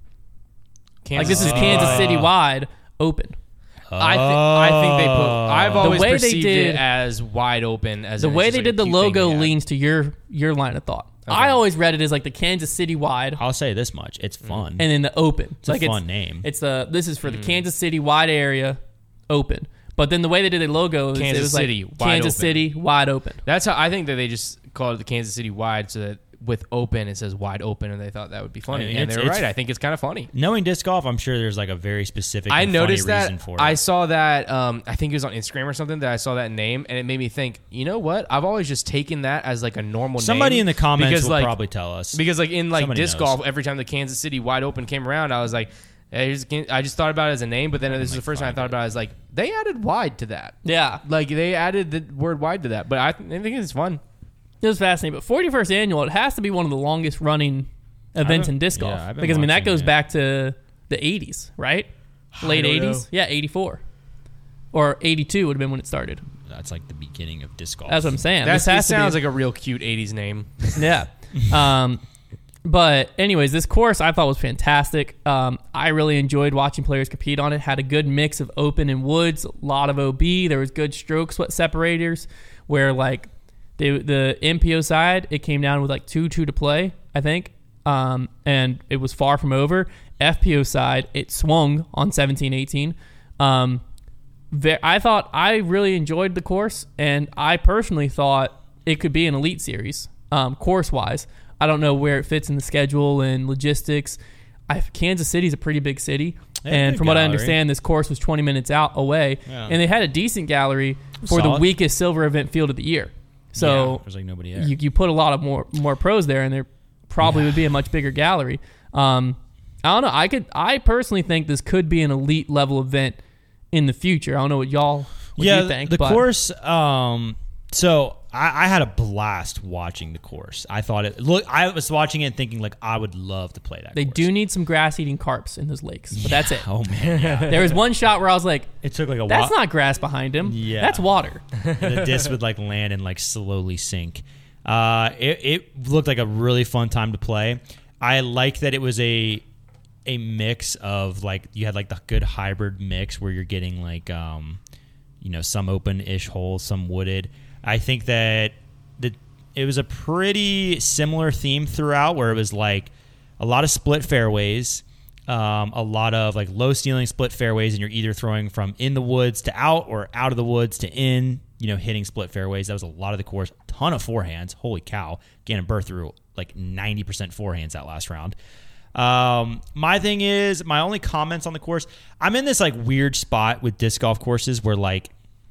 Kansas Like this is City. Kansas City Wide Open. I think I think they put. I've The always way they perceived did- it as wide open. As The in it's way just they like did a the cute thing logo they add. leans to your your line of thought. Okay. I always read it as like the Kansas City Wide I'll say this much. It's fun. and then the Open. It's a like fun name. It's the this is for the Kansas City Wide Area Open. But then the way they did the logo, was, Kansas it was City, like Wide Kansas Open. City Wide Open. That's how I think that they just called it the Kansas City Wide, so that with open it says wide open, and they thought that would be funny. I mean, and it's- they were it's- right. I think it's kind of funny. Knowing disc golf, I'm sure there's like a very specific I and noticed funny that. reason for it. I saw that. Um, I think it was on Instagram or something that I saw that name, and it made me think. You know what? I've always just taken that as like a normal Somebody name. in the comments because, will like, probably tell us. Because like in like Somebody disc knows. golf, every time the Kansas City Wide Open came around, I was like, hey, here's- I just thought about it as a name. But then this is the first time I thought about it as like they added wide to that. Yeah. Like they added the word wide to that. But I, th- I think it's fun. It was fascinating. But forty-first annual, it has to be one of the longest running events been- in disc yeah, golf. I've been Because I mean that watching goes it. back to the eighties, right? Late don't eighties? know. Yeah, eighty-four. Or eighty-two would have been when it started. That's like the beginning of disc golf. That's what I'm saying. That's, This that has to be- sounds like a real cute eighties name. Yeah. Um, but anyways, this course I thought was fantastic. Um, I really enjoyed watching players compete on it. Had a good mix of open and woods, a lot of O B. There was good stroke sweat separators where like the the M P O side, it came down with like two two to play, I think. Um, and it was far from over. F P O side, it swung on seventeen eighteen. Um, ve- I thought I really enjoyed the course, and I personally thought it could be an elite series, um, course-wise. I don't know where it fits in the schedule and logistics. I, Kansas City's a pretty big city, They have a and big from what I gallery. understand, this course was twenty minutes out away, Yeah. and they had a decent gallery for Solid. the weakest silver event field of the year. Yeah, So there's like nobody there. you, you put a lot of more more pros there, and there probably would be a much bigger gallery. Um, I don't know. I could. I personally think this could be an elite level event in the future. I don't know what y'all what yeah, you think. the but course. Um, so I, I had a blast watching the course. I thought it. Look, I was watching it and thinking like I would love to play that. they course. do need some grass eating carps in those lakes, but that's it. Oh man, yeah. There was one shot where I was like, It took like a "That's while. not grass behind him. Yeah. That's water." The disc would like land and like slowly sink. Uh, it, it looked like a really fun time to play. I like that it was a a mix of like you had like the good hybrid mix where you're getting like um, you know some open-ish holes, some wooded. I think that the it was a pretty similar theme throughout where it was like a lot of split fairways. Um, a lot of like low ceiling split fairways, and you're either throwing from in the woods to out or out of the woods to in, you know, hitting split fairways. That was a lot of the course. Ton of forehands. Holy cow. Gannon Burr threw like ninety percent forehands that last round. Um, my thing is, my only comments on the course, I'm in this like weird spot with disc golf courses where like,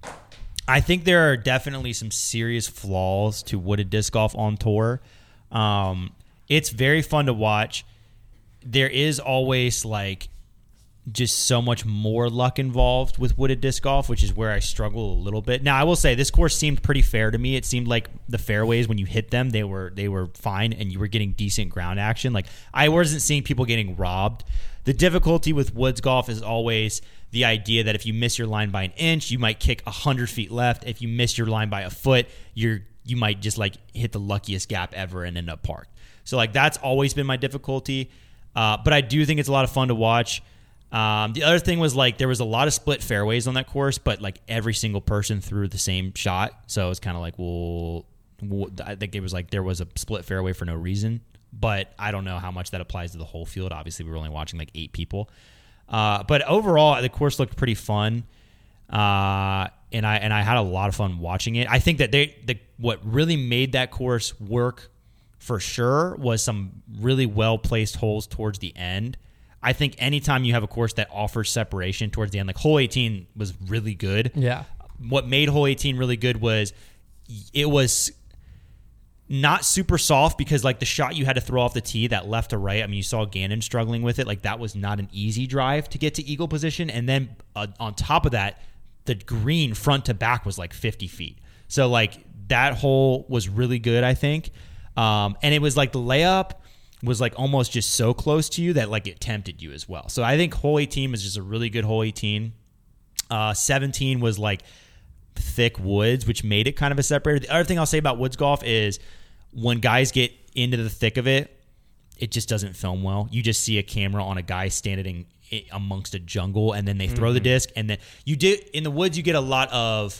I think there are definitely some serious flaws to wooded disc golf on tour. Um, it's very fun to watch. There is always like just so much more luck involved with wooded disc golf, which is where I struggle a little bit. Now, I will say this course seemed pretty fair to me. It seemed like the fairways, when you hit them, they were they were fine, and you were getting decent ground action. Like I wasn't seeing people getting robbed. The difficulty with woods golf is always the idea that if you miss your line by an inch, you might kick one hundred feet left. If you miss your line by a foot, you're you might just like hit the luckiest gap ever and end up parked. So like that's always been my difficulty. Uh, but I do think it's a lot of fun to watch. Um, the other thing was like there was a lot of split fairways on that course, but like every single person threw the same shot. So it's kind of like, well, I think it was like there was a split fairway for no reason. But I don't know how much that applies to the whole field. Obviously, we were only watching like eight people. Uh, but overall, the course looked pretty fun, uh, and I and I had a lot of fun watching it. I think that they the what really made that course work for sure was some really well-placed holes towards the end. I think anytime you have a course that offers separation towards the end, like hole eighteen was really good. Yeah. What made hole eighteen really good was it was not super soft because like the shot you had to throw off the tee, that left to right. I mean, you saw Gannon struggling with it. Like that was not an easy drive to get to eagle position. And then uh, on top of that, the green front to back was like fifty feet. So like that hole was really good, I think. Um, and it was like the layup was like almost just so close to you that like it tempted you as well. So I think hole eighteen was just a really good hole eighteen. Uh, seventeen was like thick woods, which made it kind of a separator. The other thing I'll say about woods golf is when guys get into the thick of it, it just doesn't film well. You just see a camera on a guy standing in, amongst a jungle, and then they throw mm-hmm. the disc, and then you did in the woods. You get a lot of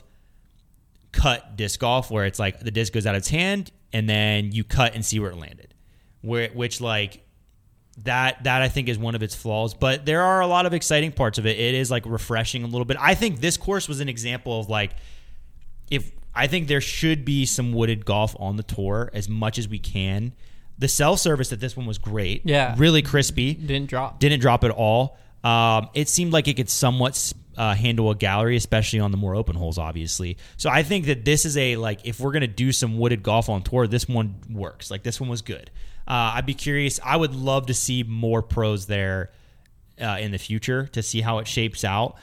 cut disc golf where it's like the disc goes out of its hand, and then you cut and see where it landed. Where which like that that I think is one of its flaws, but there are a lot of exciting parts of it. It is like refreshing a little bit. I think this course was an example of like if I think there should be some wooded golf on the tour as much as we can. The cell service at this one was great. Yeah. Really crispy. Didn't drop. Didn't drop at all. Um, it seemed like it could somewhat uh, handle a gallery, especially on the more open holes, obviously. So I think that this is a, like, if we're going to do some wooded golf on tour, this one works. Like, this one was good. Uh, I'd be curious. I would love to see more pros there uh, in the future to see how it shapes out.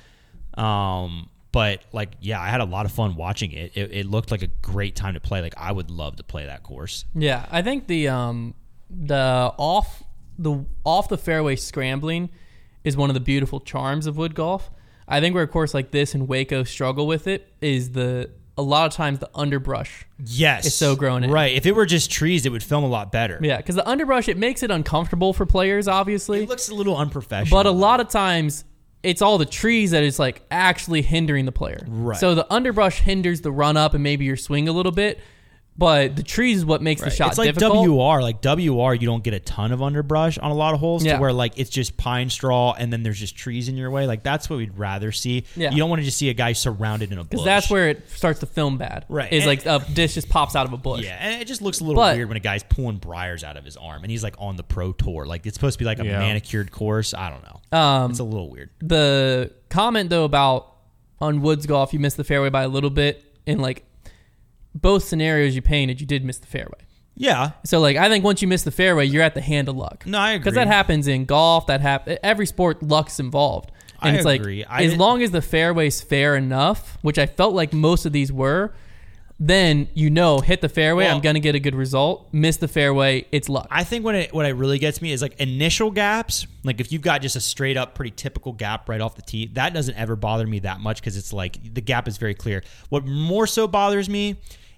Um, but, like, yeah, I had a lot of fun watching it. it. It looked like a great time to play. Like, I would love to play that course. Yeah, I think the um, the off the off the fairway scrambling is one of the beautiful charms of wood golf. I think where a course like this and Waco struggle with it is the a lot of times the underbrush. Yes, is so grown in. Right. If it were just trees, it would film a lot better. Yeah, because the underbrush, it makes it uncomfortable for players. Obviously, it looks a little unprofessional. But a lot of times, it's all the trees that is like actually hindering the player. Right. So the underbrush hinders the run up and maybe your swing a little bit, but the trees is what makes right. the shot it's like difficult. W R. Like W R, you don't get a ton of underbrush on a lot of holes yeah. to where like it's just pine straw and then there's just trees in your way. Like that's what we'd rather see. Yeah. You don't want to just see a guy surrounded in a bush. Because that's where it starts to film bad. Right. Is and, like a disc just pops out of a bush. Yeah, and it just looks a little but, weird when a guy's pulling briars out of his arm and he's like on the pro tour. Like it's supposed to be like a yeah. manicured course. I don't know. Um, it's a little weird. The comment though about on woods golf, you missed the fairway by a little bit in like both scenarios you painted, you did miss the fairway. Yeah. So, like, I think once you miss the fairway, you're at the hand of luck. No, I agree. Because that happens in golf. That hap- Every sport, luck's involved. And I it's agree. like, I as didn't- long as the fairway's fair enough, which I felt like most of these were, then you know, hit the fairway, Well, I'm going to get a good result. Miss the fairway, it's luck. I think what it what it really gets me is like initial gaps. Like if you've got just a straight up pretty typical gap right off the tee, that doesn't ever bother me that much because it's like the gap is very clear. What more so bothers me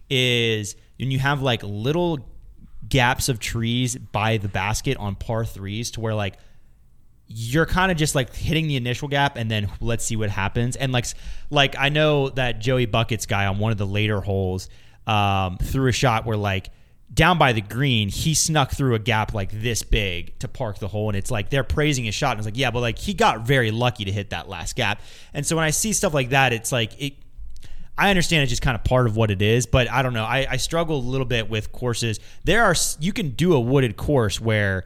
is when you have like little gaps of trees by the basket on par threes to where like you're kind of just like hitting the initial gap and then let's see what happens. And like, like I know that Joey Buckets guy on one of the later holes um, threw a shot where like down by the green, he snuck through a gap like this big to park the hole. And it's like, they're praising his shot. And it's like, yeah, but like he got very lucky to hit that last gap. And so when I see stuff like that, it's like, it, I understand it's just kind of part of what it is, but I don't know. I, I struggle a little bit with courses. There are, you can do a wooded course where,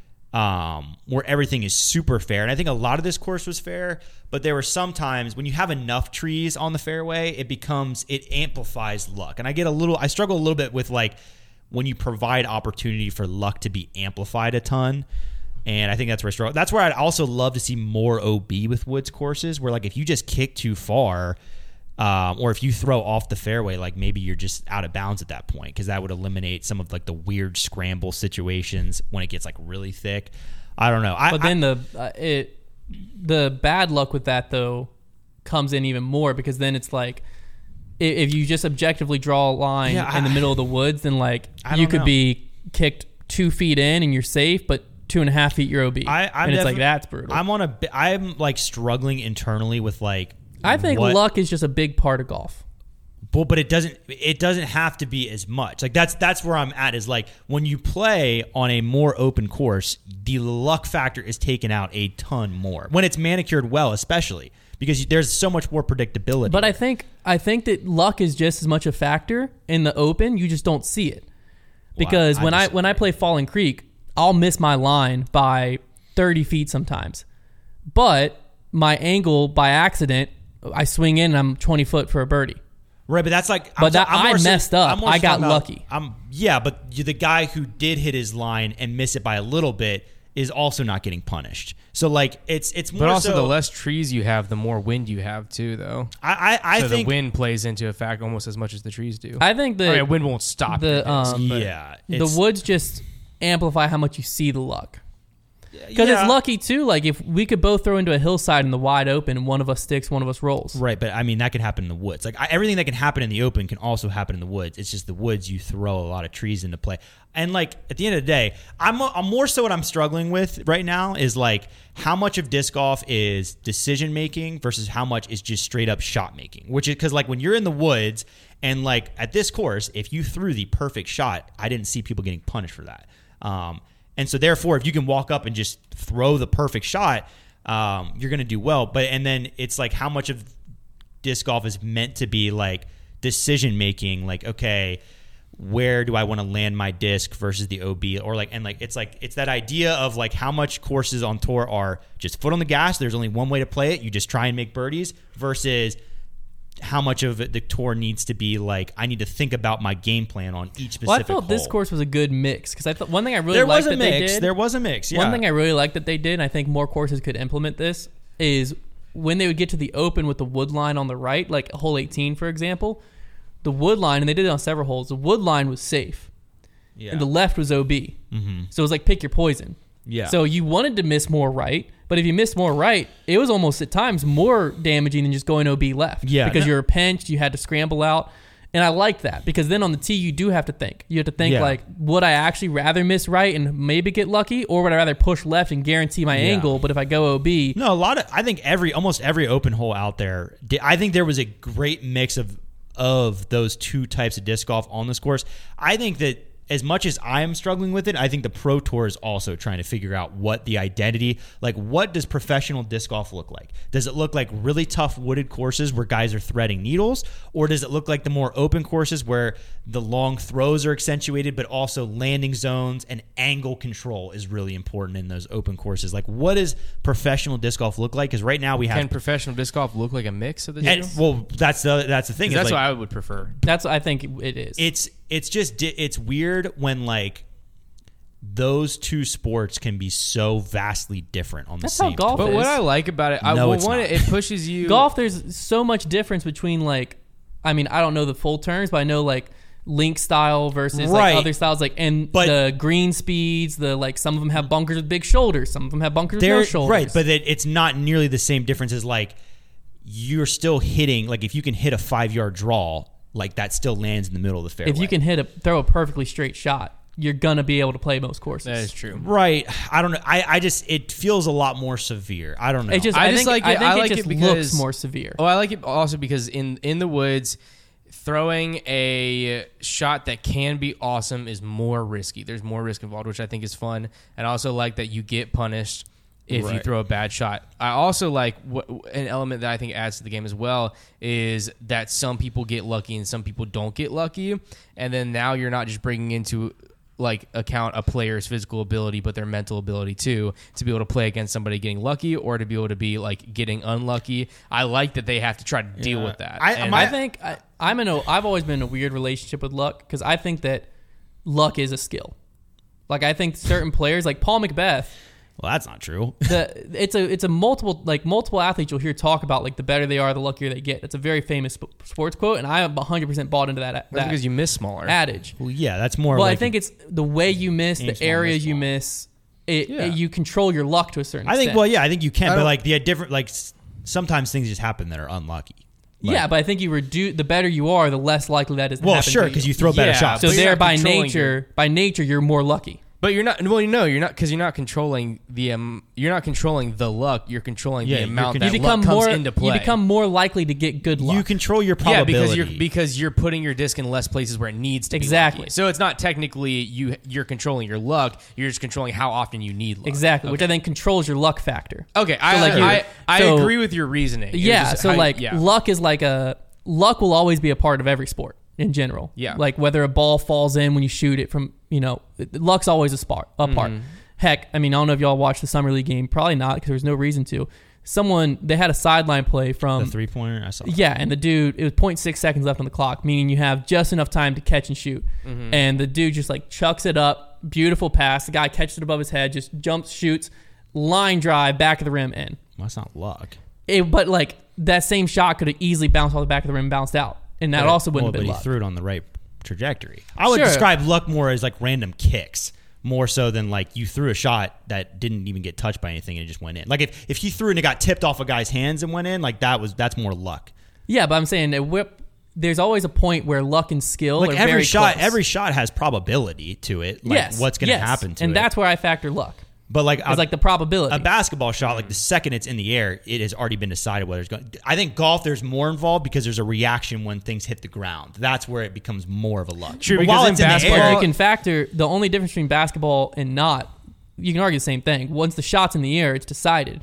um, where everything is super fair. And I think a lot of this course was fair, but there were some times when you have enough trees on the fairway, it becomes, it amplifies luck. And I get a little, I struggle a little bit with like when you provide opportunity for luck to be amplified a ton. And I think that's where I struggle. That's where I'd also love to see more O B with woods courses where like if you just kick too far, Um, or if you throw off the fairway, like maybe you're just out of bounds at that point because that would eliminate some of like the weird scramble situations when it gets like really thick. I don't know. I, but then I, the uh, it the bad luck with that though comes in even more because then it's like if, if you just objectively draw a line yeah, in I, the middle of the woods, then like I you could know. be kicked two feet in and you're safe, but two and a half feet you're O B. I, I'm and it's like defi- that's brutal. I'm on a. I'm like struggling internally with like. I think what, luck is just a big part of golf. But, but it doesn't it doesn't have to be as much. Like that's that's where I'm at is like when you play on a more open course, the luck factor is taken out a ton more. When it's manicured well, especially because there's so much more predictability. But I think I think that luck is just as much a factor in the open. You just don't see it. because Well, I- I when I disagree. when I play Falling Creek, I'll miss my line by thirty feet sometimes, but my angle by accident, I swing in and I'm twenty foot for a birdie. Right, but that's like. But that- I'm more I so- messed up. I'm more I so got talking about- lucky. I'm yeah, but you, the guy who did hit his line and miss it by a little bit is also not getting punished. So like it's it's more But also, so, the less trees you have, the more wind you have too, though. I I, I so think the wind plays into effect almost as much as the trees do. I think the I mean, wind won't stop the, your disc, um, but- yeah the it's- woods just amplify how much you see the luck. Because yeah. it's lucky too. Like if we could both throw into a hillside in the wide open, and one of us sticks, one of us rolls. Right, but I mean that can happen in the woods. Like I, everything that can happen in the open can also happen in the woods. It's just the woods you throw a lot of trees into play. And like at the end of the day, I'm, I'm more so what I'm struggling with right now is like how much of disc golf is decision making versus how much is just straight up shot making. Which is because like when you're in the woods and like at this course, if you threw the perfect shot, I didn't see people getting punished for that. Um, and so therefore, if you can walk up and just throw the perfect shot, um, you're going to do well. But and then it's like how much of disc golf is meant to be like decision making, like okay, where do I want to land my disc versus the O B, or like and like it's like it's that idea of like how much courses on tour are just foot on the gas. There's only one way to play it. You just try and make birdies versus how much of it the tour needs to be like I need to think about my game plan on each specific Well, I felt hole. this course was a good mix because I thought one thing I really there liked was a that they mix. did. There was a mix. Yeah. One thing I really liked that they did, and I think more courses could implement this, is when they would get to the open with the wood line on the right, like hole eighteen, for example, the wood line, and they did it on several holes, the wood line was safe, yeah. and the left was O B. Mm-hmm. So it was like pick your poison. Yeah. So you wanted to miss more right, but if you missed more right, it was almost at times more damaging than just going O B left. Yeah. Because No. you were pinched, you had to scramble out. And I liked that because then on the tee, you do have to think. You have to think Yeah. like, would I actually rather miss right and maybe get lucky, or would I rather push left and guarantee my Yeah. angle? But if I go O B, No, a lot of I think every almost every open hole out there. di- I think there was a great mix of of those two types of disc golf on this course. I think that as much as I am struggling with it, I think the Pro Tour is also trying to figure out what the identity, like what does professional disc golf look like? Does it look like really tough wooded courses where guys are threading needles? Or does it look like the more open courses where the long throws are accentuated, but also landing zones and angle control is really important in those open courses? Like what does professional disc golf look like? Because right now we have... Can professional disc golf look like a mix of the two? and, well, that's the, that's the thing. 'Cause is that's like, what I would prefer. that's what I think it is. it's it's just di- it's weird when like those two sports can be so vastly different on the That's how same golf But is. what I like about it, I No, well, it's one, not. it pushes you. Golf, there's so much difference between like, I mean, I don't know the full terms, but I know like link style versus Right. like other styles, like and But- the green speeds, the like some of them have bunkers with big shoulders, some of them have bunkers with no They're shoulders. right, but it, it's not nearly the same difference as like you're still hitting. Like if you can hit a five yard draw, like that still lands in the middle of the fairway. if you can hit a throw a perfectly straight shot, you're gonna be able to play most courses. That is true. right, I don't know. I, I just it feels a lot more severe. I don't know. It just, I I, just think, like I it- think I it like just it because- looks more severe. Oh, I like it also because in in the woods, throwing a shot that can be awesome is more risky. There's more risk involved, which I think is fun. And I also like that you get punished if you Right. throw a bad shot. I also like what, an element that I think adds to the game as well is that some people get lucky and some people don't get lucky. And then now you're not just bringing into like account a player's physical ability, but their mental ability too, to be able to play against somebody getting lucky or to be able to be like getting unlucky. I like that they have to try to deal Yeah. with that. I- And- my- I think I, I'm in a. I've always been in a weird relationship with luck because I think that luck is a skill. Like I think certain players, like Paul Macbeth, well, that's not true. the it's a it's a multiple like multiple athletes you'll hear talk about like the better they are, the luckier they get. It's a very famous sp- sports quote, and I am one hundred percent bought into that That's that because you miss smaller. adage. Well, yeah, that's more. Well, like I think it's the way you miss, Aim the small, areas miss you small. miss. It, Yeah. it- you control your luck to a certain I think. extent. Well, yeah, I think you can, I but don't- like the different like s- sometimes things just happen that are unlucky. Like- yeah, but I think you reduce the better you are, the less likely that is. To Well, happen sure, to because you throw better Yeah, shots. So But you're there, not by controlling nature, your- by nature, you're more lucky. But you're not. Well, you know, you're not because you're not controlling the. Um, you're not controlling the luck. You're controlling Yeah, the you're amount con- that You become luck comes more. into play. You become more likely to get good luck. you control your yeah, probability. because you're because you're putting your disc in less places where it needs to Exactly. be lucky. So it's not technically you. You're controlling your luck. You're just controlling how often you need luck. exactly, Okay. which I think controls your luck factor. Okay, I, like, I, you're- I, I so- agree with your reasoning. It's Yeah, just so how- like yeah. luck is like a luck will always be a part of every sport. in general. Yeah. Like whether a ball falls in when you shoot it from, you know, luck's always a, spar, a part. Mm-hmm. Heck, I mean, I don't know if y'all watched the Summer League game. Probably not because there's no reason to. Someone, they had a sideline play from... The three-pointer? I saw that. Yeah, and the dude, it was zero point six seconds left on the clock, meaning you have just enough time to catch and shoot. Mm-hmm. And the dude just like chucks it up, beautiful pass. The guy catches it above his head, just jumps, shoots, line drive, back of the rim, in. Well, that's not luck. It, but like that same shot could have easily bounced off the back of the rim and bounced out. And that But it- also wouldn't well, have been but luck. he threw it on the right trajectory. I would Sure. describe luck more as like random kicks, more so than like you threw a shot that didn't even get touched by anything and it just went in. Like if, if he threw it and it got tipped off a guy's hands and went in, like that was that's more luck. Yeah, but I'm saying a whip. There's always a point where luck and skill Like are every very shot, close. every shot has probability to it. Like yes, what's going to yes. happen to and it. that's where I factor luck. But like It's like the probability. a basketball shot, like the second it's in the air, it has already been decided whether it's going. I think golf, there's more involved because there's a reaction when things hit the ground. That's where it becomes more of a luck. True, But because while in it's in the basketball- air, you can factor the only difference between basketball and not. You can argue the same thing. Once the shot's in the air, it's decided.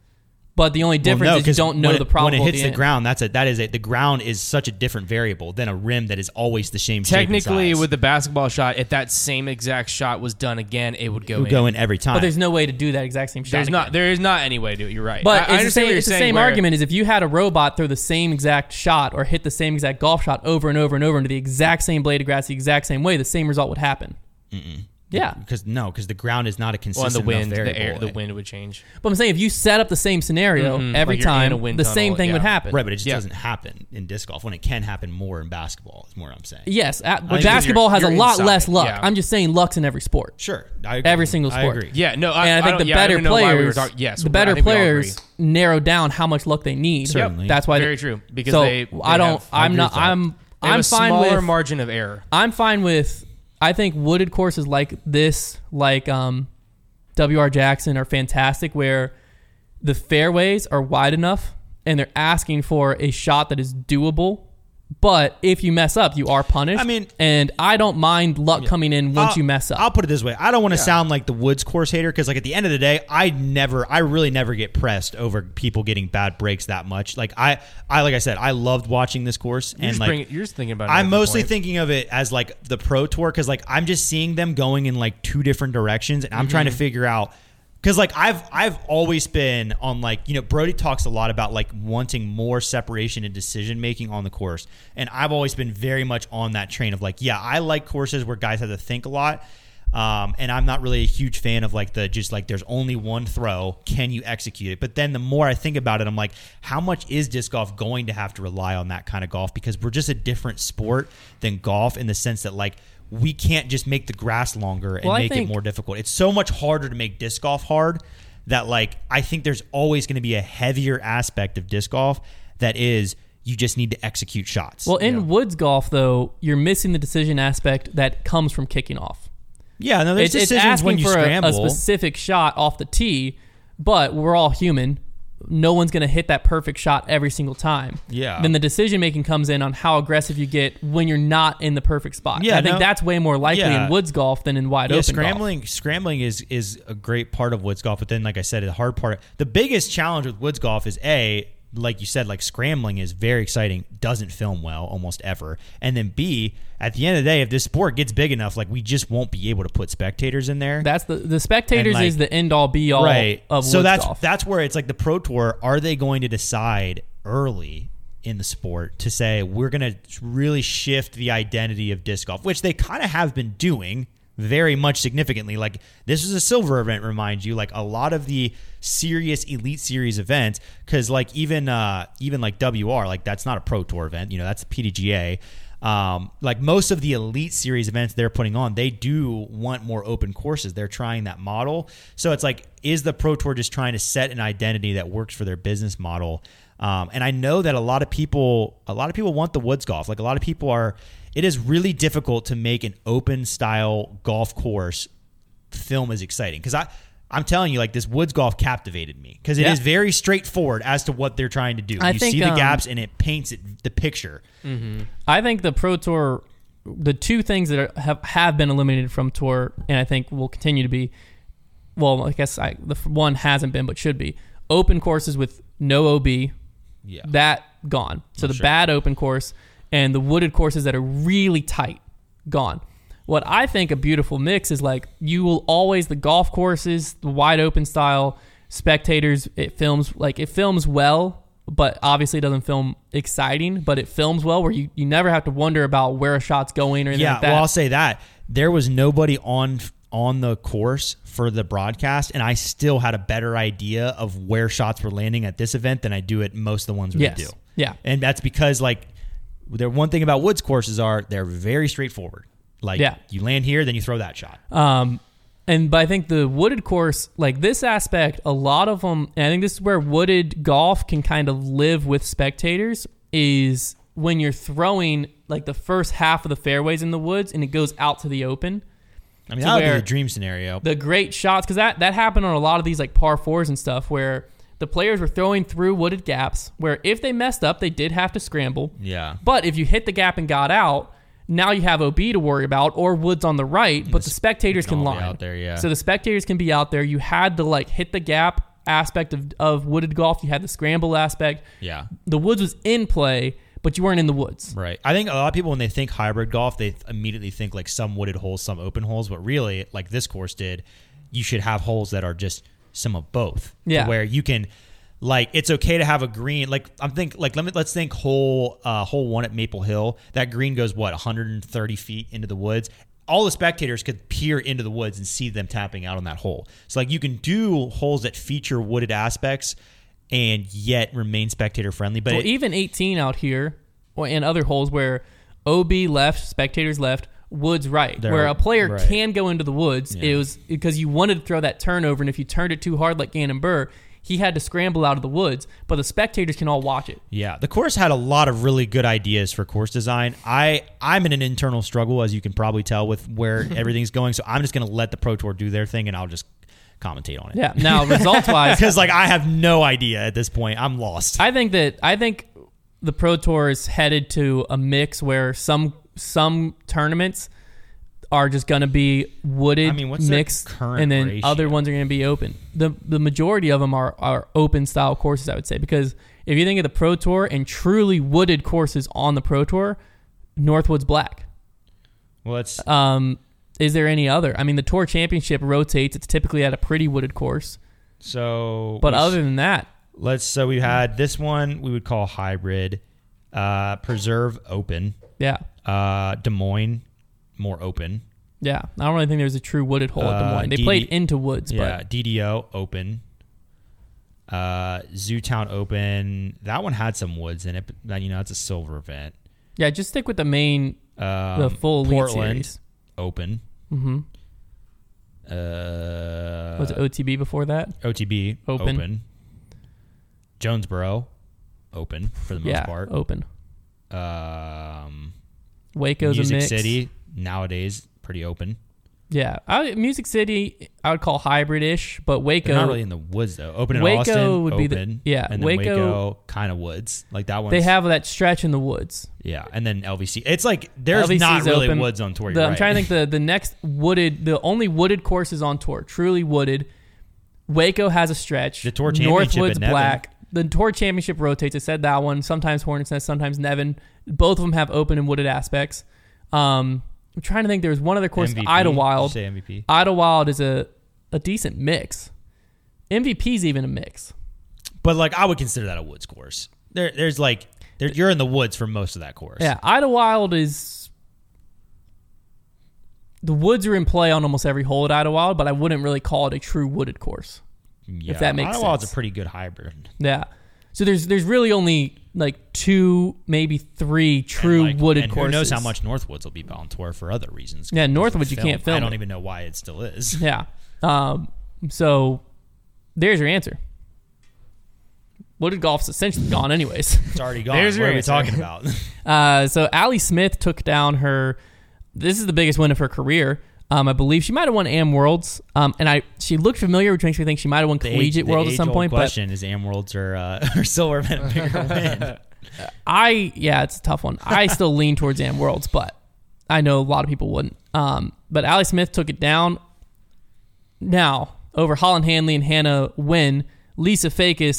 But the only difference Well, no, is you 'cause don't know when the it, probability. when it hits the end. ground. That's a that is a the ground is such a different variable than a rim that is always the same. shape and Technically, size. with the basketball shot, if that same exact shot was done again, it would go it would in. go in every time. But there's no way to do that exact same shot. There's again. not. There is not any way to do it. You're right. But I, I it's the understand same, what you're it's the saying, same where- argument as if you had a robot throw the same exact shot or hit the same exact golf shot over and over and over into the exact same blade of grass the exact same way, the same result would happen. Mm-mm. Yeah. because no, because the ground is not a Well, and consistent the wind, enough variable. the air, the wind would change. But I'm saying if you set up the same scenario Mhm. every Like you're in a time, wind the tunnel, same thing yeah. would happen. Right, but it just Yeah. doesn't happen in disc golf when it can happen more in basketball. Is more what I'm saying. Yes, at, because basketball you're- has a you're lot inside, less luck. yeah. I'm just saying luck's in every sport. Sure, I agree. Every single I sport. agree. Yeah, no, I, And I I think don't- the yeah, I better don't know why we were players, talking- yes, the I better think we all players agree. narrow down how much luck they need. Certainly. That's why. Very they, true, because so they- I they don't. have- I'm agree not. with that. I'm. They have I'm a fine smaller with. margin of error. I'm fine with. I think wooded courses like this, like um, W R Jackson, are fantastic. Where the fairways are wide enough, and they're asking for a shot that is doable. But if you mess up, you are punished. I mean- and I don't mind luck coming in once I'll- you mess up. I'll put it this way: I don't want to sound like the Woods course hater because, like, at the end of the day, I never, I really never get pressed over people getting bad breaks that much. Like, I, I like I said, I loved watching this course, You're and just, like, bringing, you're just thinking about. it I'm at that mostly point. thinking of it as like the Pro Tour because, like, I'm just seeing them going in like two different directions, and I'm trying Mm-hmm. to figure out. Because like I've I've always been on like you know Brody talks a lot about like wanting more separation and decision making on the course, and I've always been very much on that train of like yeah I like courses where guys have to think a lot, um, and I'm not really a huge fan of like the just like there's only one throw, can you execute it? But then the more I think about it, I'm like how much is disc golf going to have to rely on that kind of golf because we're just a different sport than golf in the sense that like. We can't just make the grass longer and Well, I make think- it more difficult. It's so much harder to make disc golf hard that like I think there's always going to be a heavier aspect of disc golf that is you just need to execute shots. well, in Yeah. woods golf, though, you're missing the decision aspect that comes from kicking off. yeah, no, there's It's, it's decisions asking when you for a, scramble. a specific shot off the tee, but we're all human. No one's going to hit that perfect shot every single time. Yeah. Then the decision making comes in on how aggressive you get when you're not in the perfect spot. Yeah, I think no- that's way more likely yeah. in woods golf than in wide yeah, open scrambling golf. scrambling is is a great part of woods golf, but then like I said, the hard part, the biggest challenge with woods golf is a like you said, like scrambling is very exciting, doesn't film well almost ever, and then B, at the end of the day, if this sport gets big enough, like we just won't be able to put spectators in there. That's the the spectators And, like, is the end all be all right. of so woods that's golf. that's where it's like the Pro Tour. Are they going to decide early in the sport to say we're going to really shift the identity of disc golf, which they kind of have been doing very much significantly. Like this is a silver event, remind you, like a lot of the serious Elite Series events, because like even uh, even like W R, like that's not a Pro Tour event, you know, that's a P D G A. Um, like most of the Elite Series events they're putting on, they do want more open courses. They're trying that model. So it's like, is the Pro Tour just trying to set an identity that works for their business model? Um, and I know that a lot of people, a lot of people want the woods golf. Like a lot of people are, it is really difficult to make an open style golf course film as exciting. Cause I, I'm telling you, like this woods golf captivated me because it Yeah. is very straightforward as to what they're trying to do. I you think, see the um, gaps and it paints it, the picture. I think the Pro Tour, the two things that are, have have been eliminated from Tour, and I think will continue to be, well, I guess I, the f- one hasn't been, but should be open courses with no O B. Yeah. That gone. So the sure. bad open course, and the wooded courses that are really tight, gone. What I think a beautiful mix is like you will always, the golf courses, the wide open style, spectators, it films like it films well, but obviously it doesn't film exciting, but it films well where you, you never have to wonder about where a shot's going or anything Yeah, like that. well, I'll say that. There was nobody on on the course for the broadcast, and I still had a better idea of where shots were landing at this event than I do at most of the ones where Yes. they do. Yeah. And that's because, like, the one thing about woods courses are they're very straightforward. Like, Yeah. you land here, then you throw that shot. Um, and but I think the wooded course, like this aspect, a lot of them, and I think this is where wooded golf can kind of live with spectators, is when you're throwing like the first half of the fairways in the woods and it goes out to the open. I mean, to that would be where the dream scenario. The great shots, because that, that happened on a lot of these like par fours and stuff where the players were throwing through wooded gaps where if they messed up, they did have to scramble. Yeah. But if you hit the gap and got out, now you have O B to worry about or woods on the right, but the spectators can can all be line. out there, yeah. So the spectators can be out there. You had the like hit the gap aspect of, of wooded golf. You had the scramble aspect. Yeah. The woods was in play, but you weren't in the woods. Right. I think a lot of people, when they think hybrid golf, they immediately think like some wooded holes, some open holes. But really, like this course did, you should have holes that are just some of both. Yeah. To where you can, like, it's okay to have a green. Like I'm think, like let me let's think hole uh, hole one at Maple Hill. That green goes what one hundred thirty feet into the woods. All the spectators could peer into the woods and see them tapping out on that hole. So like you can do holes that feature wooded aspects and yet remain spectator friendly. But Well, it, even eighteen out here or in other holes where O B left, spectators left, woods right, They're- where a player right. can go into the woods. Yeah. It was because you wanted to throw that turnover, and if you turned it too hard like Gannon Burr, he had to scramble out of the woods, but the spectators can all watch it. Yeah, the course had a lot of really good ideas for course design. I, I'm in an internal struggle, as you can probably tell, with where everything's going. So I'm just going to let the Pro Tour do their thing, and I'll just commentate on it. Yeah. Now, results-wise, Because like I have no idea at this point. I'm lost. I think that I think the Pro Tour is headed to a mix where some some tournaments are just going to be wooded I mean, what's their mix, current and then ratio? other ones are going to be open. the The majority of them are are open style courses, I would say, because if you think of the Pro Tour and truly wooded courses on the Pro Tour, Northwood's black. Well, it's Um, is there any other? I mean, the Tour Championship rotates. It's typically at a pretty wooded course, so. but we- other than that, let's. So we had this one we would call hybrid, uh, Preserve open, yeah, uh, Des Moines more open. yeah. I don't really think there's a true wooded hole at Des Uh, Moines. They D D played into woods, Yeah, but D D O open. Uh, Zootown open. That one had some woods in it, but that, you know, it's a silver event. yeah, just stick with the main, Um, the full Elite Portland series. open. Mm-hmm. Uh, Was it O T B before that? O T B Open. open. Jonesboro open for the most yeah, part. open. Um, Waco's Music a mix. City nowadays pretty open. Yeah, I, Music City I would call hybrid-ish, but Waco. They're not really in the woods though. Open in Waco Austin would be the- open. yeah, and then Waco- Waco kind of woods like that one. they have that stretch in the woods. yeah, and then L V C. It's like there's L V C's not really open. woods on tour. The- You're I'm right. trying to think the the next wooded, the only wooded courses on tour, truly wooded. Waco has a stretch. The Tour Championship Northwood's at Nevin. black. The Tour Championship rotates. I said that one. Sometimes Hornets Nest, sometimes Nevin. Both of them have open and wooded aspects. Um, I'm trying to think. There's one other course, M V P. Idlewild. Did you say M V P. Idlewild is a a decent mix. M V P's even a mix. But like I would consider that a woods course. There, there's like there, you're in the woods for most of that course. Yeah, Idlewild is. The woods are in play on almost every hole at Idlewild, but I wouldn't really call it a true wooded course. yeah. if that makes Idlewild's sense. a pretty good hybrid. Yeah. So there's there's really only like two, maybe three true And, like, wooded and courses. Who knows how much Northwoods will be on tour for other reasons? Yeah, Because of Northwoods you can't film I don't it. even know why it still is. Yeah. Um, so there's your answer. Wooded golf's essentially gone anyways. It's already gone. There's what your are we answer. talking about? Uh, so Allie Smith took down her. This is the biggest win of her career. Um, I believe she might have won Am Worlds. Um, and I she looked familiar, which makes me think she might have won The Collegiate age- World the at some age-old point. But question is Am Worlds or uh, or silver event a bigger win? I yeah, it's a tough one. I still lean towards Am Worlds, but I know a lot of people wouldn't. Um, but Allie Smith took it down. Now over Holland Hanley and Hannah Wynn, Lisa Fakis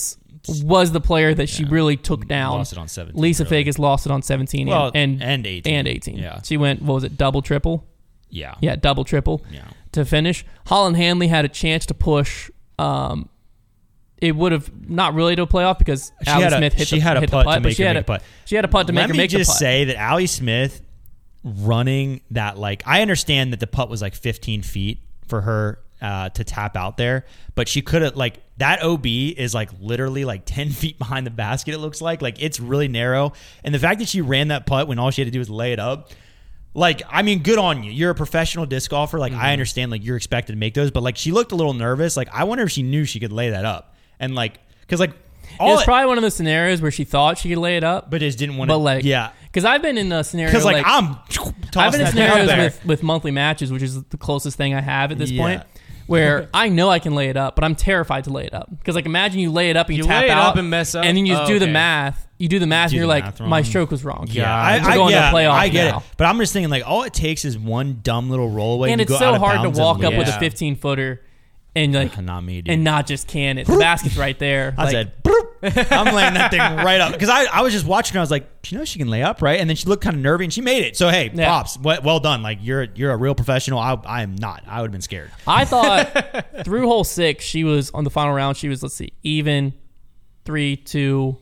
was the player that she really took down. Lost it on seventeen. Lisa really. Vegas lost it on seventeen Well, and, and eighteen. And eighteen. Yeah. She went, what was it, double, triple? Yeah. Yeah, double, triple Yeah. to finish. Holland Hanley had a chance to push. Um, it would have not really to a playoff because She Allie had a- Smith hit she the, had a hit putt the to putt, make but she her had make a a putt. She had a putt to Let make her me make just a putt. say that Allie Smith running that, like, I understand that the putt was like fifteen feet for her uh, to tap out there, but she could have, like, that O B is like literally like ten feet behind the basket. It looks like like it's really narrow, and the fact that she ran that putt when all she had to do was lay it up. Like, I mean, good on you. You're a professional disc golfer. Like, Mm-hmm. I understand, like, you're expected to make those, but like, she looked a little nervous. Like, I wonder if she knew she could lay that up, and like, because like, all It was it- probably one of those scenarios where she thought she could lay it up, but just didn't want to. but like, yeah, because I've been in a scenario because like, like I'm tossing I've been in that thing out scenarios there. with, with monthly matches, which is the closest thing I have at this Yeah. point, where I know I can lay it up, but I'm terrified to lay it up. Because, like, imagine you lay it up and you, You tap lay it out up and mess up? and then you just Oh, do the okay. math. You do the math Do and you're the like, math my wrong. stroke was wrong. Yeah, I, I, I, going yeah, to playoff I get now. it. But I'm just thinking, like, all it takes is one dumb little rollaway, And you it's go so out of hard to bounds and walk up lose. with a Yeah. fifteen footer and like Not me, dude. and not just can it. The basket's right there. I Like, said, "Bloop." I'm laying that thing right up because I, I was just watching her. I was like, she knows she can lay up, right? And then she looked kind of nervy and she made it. So hey, Yeah. props, well, well done. Like you're you're a real professional. I I am not. I would have been scared. I thought through hole six, she was on the final round. She was, let's see, even three, two,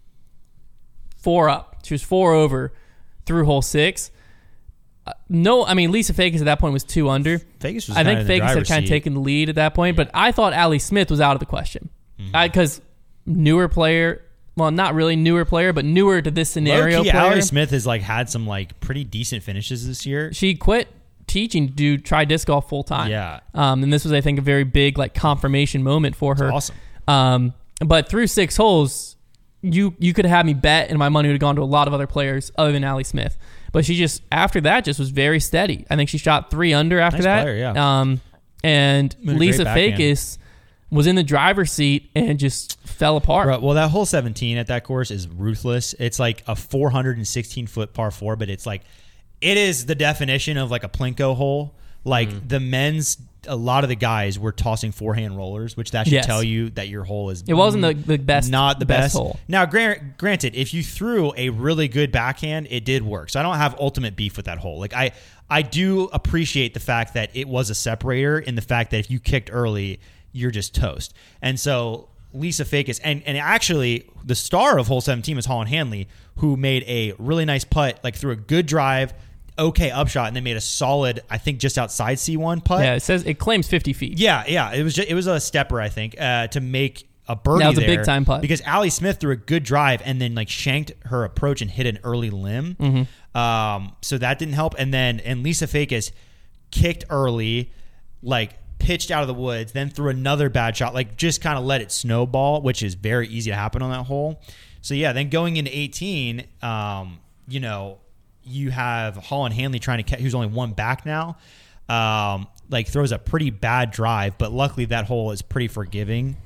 four up. She was four over through hole six. Uh, no, I mean, Lisa Vegas at that point was two under. Vegas was I kinda think in the Vegas had driver's kind of seat. taken the lead at that point, but I thought Allie Smith was out of the question. Mm-hmm. Because newer player, well, not really newer player, but newer to this scenario Low-key, player. Allie Smith has like had some like pretty decent finishes this year. She quit teaching to do try disc golf full time. Yeah. Um, and this was, I think, a very big like confirmation moment for her. awesome. Um, but through six holes, you you could have had me bet, and my money would have gone to a lot of other players other than Allie Smith. But she just after that just was very steady. I think she shot three under after Nice that. player, yeah. Um, and Moved a Lisa great backhand. Vegas was in the driver's seat and just fell apart. Right, well, that whole seventeen at that course is ruthless. It's like a four hundred sixteen foot par four, but it's like it is the definition of like a Plinko hole. Like Mm. the men's, a lot of the guys were tossing forehand rollers, which that should Yes. tell you that your hole is. It wasn't the, the best, not the best best, hole. Now, grant, granted, if you threw a really good backhand, it did work. So I don't have ultimate beef with that hole. Like I, I do appreciate the fact that it was a separator, in the fact that if you kicked early, you're just toast. And so Lisa Vegas, and and actually the star of hole seventeen was Holland Hanley, who made a really nice putt, like through a good drive, okay upshot, and then made a solid, I think just outside C one putt. Yeah, it says it claims fifty feet. Yeah, yeah. It was just, it was a stepper, I think, uh, to make a birdie. That was a there big time putt. because Allie Smith threw a good drive and then like shanked her approach and hit an early limb. Mm-hmm. Um, so that didn't help. And then and Lisa Vegas kicked early, like pitched out of the woods, then threw another bad shot, like just kind of let it snowball, which is very easy to happen on that hole. So yeah, then going into eighteen, um, you know. You have Holland Hanley trying to catch, who's only one back now, um, like throws a pretty bad drive, but luckily that hole is pretty forgiving.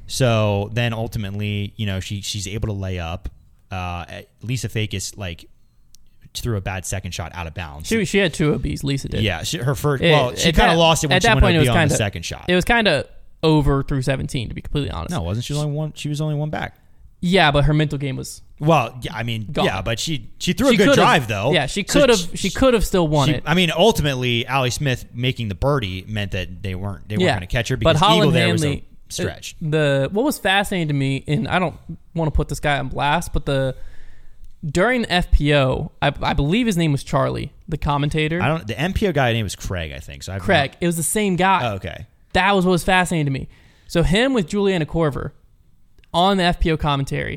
So then ultimately, you know, she she's able to lay up. Uh, Lisa Vegas like threw a bad second shot out of bounds. She she had two O Bs. Lisa did. yeah, she, her first. It- well, she at kind of that- lost it when at she that went point, it O B was on kinda, the second shot. It was kind of over through seventeen, to be completely honest. No, wasn't she only one? She was only one back. Yeah, but her mental game was. Well, yeah, I mean, Gone. yeah, but she she threw She a good could've- drive though. Yeah, she So could have. She could have still won She- it. I mean, ultimately, Allie Smith making the birdie meant that they weren't they weren't Yeah, going to catch her but because Holland Eagle there Hanley, was a stretch. uh, The what was fascinating to me, and I don't want to put this guy on blast, but the during the F P O, I, I believe his name was Charlie, the commentator. I don't. The M P O guy name was Craig, I think. So I've Craig. It was the same guy. Not, oh, okay. That was what was fascinating to me. So him with Juliana Korver on the F P O commentary.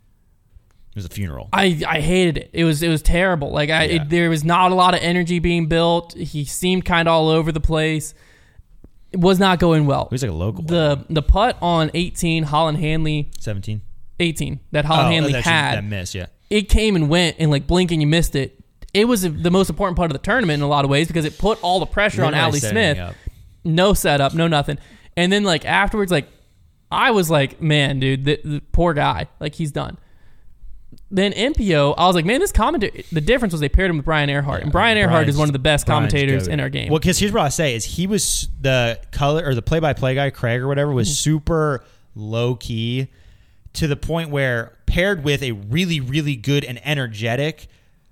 It was a funeral. I, I hated it. It was it was terrible. Like I, Yeah. it, there was not a lot of energy being built. He seemed kind of all over the place. It was not going well. He was like a local. The the putt on eighteen, Holland Hanley seventeen. eighteen that Holland oh, Hanley that, she- had. that miss. Yeah. It came and went, and like blink and you missed it. It was the most important part of the tournament in a lot of ways because it put all the pressure on Didn't really Allie set Smith. anything up. No setup, no nothing. And then like afterwards, like I was like, man, dude, the, the poor guy, like he's done. Then M P O, I was like, man, this commentator. The difference was they paired him with Brian Earhart, and Brian Earhart Brian's- is one of the best Brian's commentators goated. in our game. Well, because here's what I say: is he was the color or the play-by-play guy, Craig or whatever, was Mm-hmm. super low key to the point where paired with a really, really good and energetic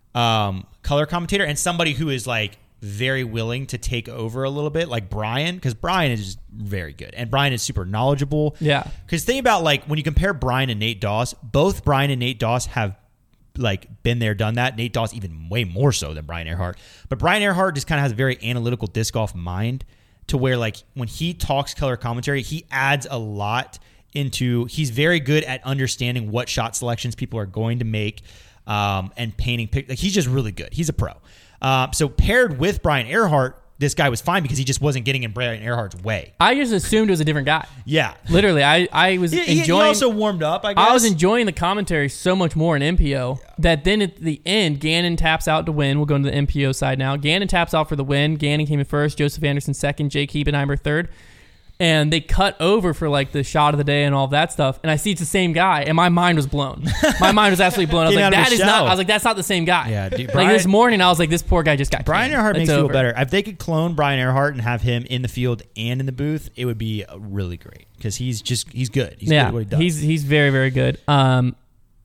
um, color commentator and somebody who is like very willing to take over a little bit, like Brian, because Brian is just very good and Brian is super knowledgeable. Yeah. Because think about like when you compare Brian and Nate Doss, both Brian and Nate Doss have like been there, done that. Nate Doss even way more so than Brian Earhart. But Brian Earhart just kind of has a very analytical disc golf mind to where like when he talks color commentary, he adds a lot into, he's very good at understanding what shot selections people are going to make um, and painting pictures. Like, he's just really good. He's a pro. Uh, so paired with Brian Earhart, this guy was fine because he just wasn't getting in Brian Earhart's way. I just assumed it was a different guy. Yeah. Literally, I, I was He, he- enjoying. he also warmed up, I guess. I was enjoying the commentary so much more in M P O that then at the end, Gannon taps out to win. We'll go into the M P O side now. Gannon taps out for the win. Gannon came in first, Joseph Anderson second, Jake Hebenheimer third. And they cut over for like the shot of the day and all of that stuff. And I see it's the same guy, and my mind was blown. My mind was absolutely blown. I was Came like, out of that his is not. shell. I was like, that's not the same guy. Yeah, dude, like Brian- this morning, I was like, this poor guy just got Brian canned. Earhart It's makes you over. feel better. If they could clone Brian Earhart and have him in the field and in the booth, it would be really great because he's just he's good. He's good Yeah, at what he does. he's he's very very good. Um,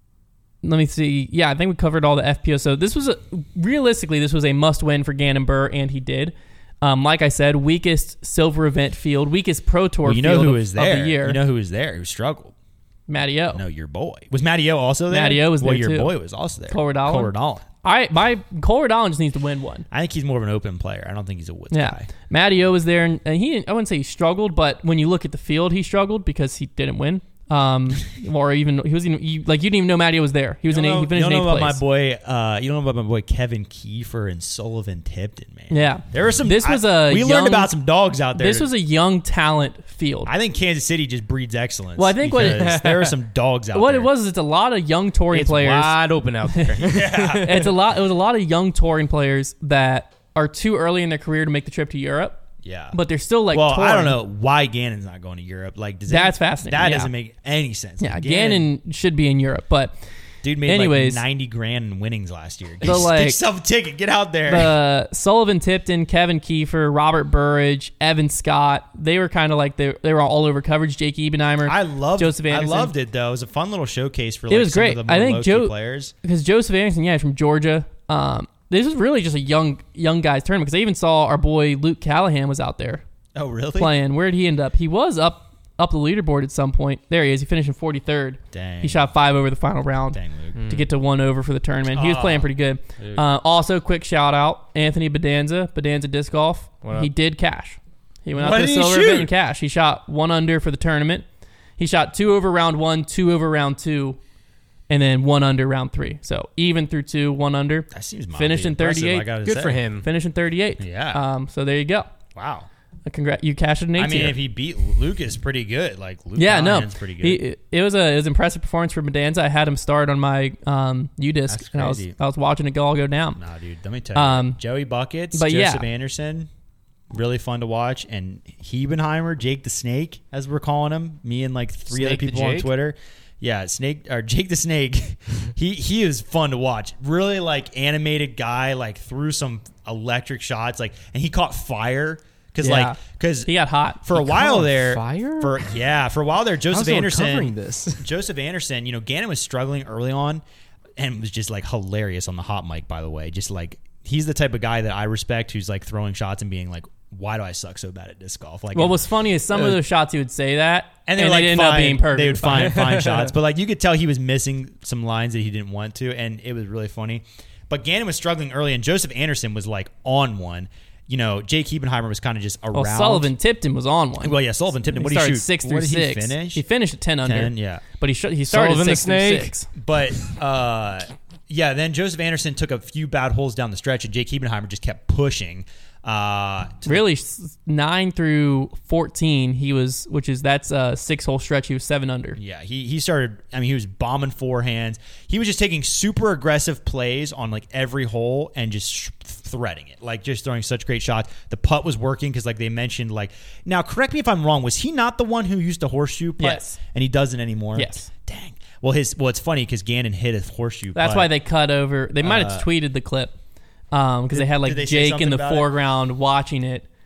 let me see. Yeah, I think we covered all the F P O. So this was a, realistically this was a must win for Gannon Burr, and he did. Um, like I said, weakest silver event field, weakest pro tour well, you know field who of, was of there. the year. You know who was there? Who struggled? Matty O. No, your boy. Was Matty O also there? Matty O was well, there, your too. boy was also there. Cole Redolin? Cole Redolin. I my Cole Redolin just needs to win one. I think he's more of an open player. I don't think he's a woods Yeah, guy. Matty O was there, and, and he didn't. I wouldn't say he struggled, but when you look at the field, he struggled because he didn't win. Um, or even he was even you, like you didn't even know Matty O was there. He was You in. don't Eight, know, he finished you don't in know eighth about place. my boy. Uh, you don't know about my boy Kevin Kiefer and Sullivan Tipton, man. Yeah. there were some. This was I- a We young- learned about some dogs out there. This was a young talent field. I think Kansas City just breeds excellence. Well, I think what it- because there are some dogs out what there. it was is it's a lot of young touring It's players. wide open out there. It's a lot. It was a lot of young touring players that are too early in their career to make the trip to Europe, Yeah, but they're still like. well, touring. I don't know why Gannon's not going to Europe. Like, does That's it, fascinating, That yeah. doesn't make any sense. Yeah, Like, Gannon should be in Europe, but dude made anyways, like ninety grand in winnings last year. Get, The, like- get yourself a ticket. Get out there. the Sullivan Tipton, Kevin Kiefer, Robert Burridge, Evan Scott, they were kind of like they they were all over coverage. Jake Ebenheimer, I loved. Joseph Anderson. I loved it though. It was a fun little showcase for. It Like, was some great. Of the I more think low-key Joe- players. because Joseph Anderson, yeah, from Georgia. Um, this was really just a young young guys tournament because I even saw our boy Luke Callahan was out there Oh, really? playing. Where did he end up? He was up up the leaderboard at some point. There he is. He finished in forty-third. Dang. He shot five over the final round Dang, Luke. to get to one over for the tournament. He was Oh, playing pretty good. Uh, also, quick shout out Anthony Bedanza, Bedanza Disc Golf. What up? He did cash. He went out What to the did he silver shoot? event and cash. He shot one under for the tournament. He shot two over round one, two over round two, and then one under round three. So even through two, one under. That seems mildly Finished in impressive, thirty-eight. I gotta Good say. for him. Finished in thirty-eight. Yeah. Um. So there you go. Wow. Uh, Congrats. You cashed it in eight. I mean, if he beat Lucas, pretty good. Like Luke Yeah, no, Callahan's pretty good. He, it was a it was an impressive performance for Bedanza. I had him start on my um U disc, That's and I was crazy. I was watching it all go down. Nah, dude. Let me tell you. Um, Joey Buckets, but yeah. Joseph Anderson, really fun to watch, and Hebenheimer, Jake the Snake, as we're calling him. Me and like three Snake other the people on Jake? Twitter. Yeah, Snake or Jake the Snake. he he is fun to watch. Really like animated guy. Like threw some electric shots. Like and he caught fire because Yeah. like because He got hot. for a while caught there. fire? For yeah, for a while there, Joseph How's he Anderson. recovering this? Joseph Anderson, you know, Gannon was struggling early on and was just like hilarious on the hot mic, by the way. Just like he's the type of guy that I respect who's like throwing shots and being like, why do I suck so bad at disc golf? Like What was funny is some Uh, of those shots he would say that, and they were like they'd end fine, up being perfect. They would find fine shots. But like you could tell he was missing some lines that he didn't want to, and it was really funny. But Gannon was struggling early and Joseph Anderson was like on one. You know, Jake Hebenheimer was kind of just around. Well, Sullivan Tipton was on one. Well, yeah, Sullivan Tipton. He What did he started shoot? six What through did six. he finish? He finished at ten under. ten, yeah. But he sh- he started Sullivan the six through Snake. six. But uh, yeah, then Joseph Anderson took a few bad holes down the stretch, and Jake Hebenheimer just kept pushing. Uh, to Really, s- nine through fourteen, he was, which is that's a six hole stretch. He was seven under. Yeah, he he started. I mean, he was bombing forehands. He was just taking super aggressive plays on like every hole and just sh- threading it, like just throwing such great shots. The putt was working because, like they mentioned, like now, correct me if I'm wrong. Was he not the one who used a horseshoe putt? Yes. and he doesn't anymore. Yes. Dang. Well, his well, it's funny because Gannon hit a horseshoe. That's putt. why they cut over. They might have Uh, tweeted the clip because they had like did they say Jake something in the about it? foreground watching it,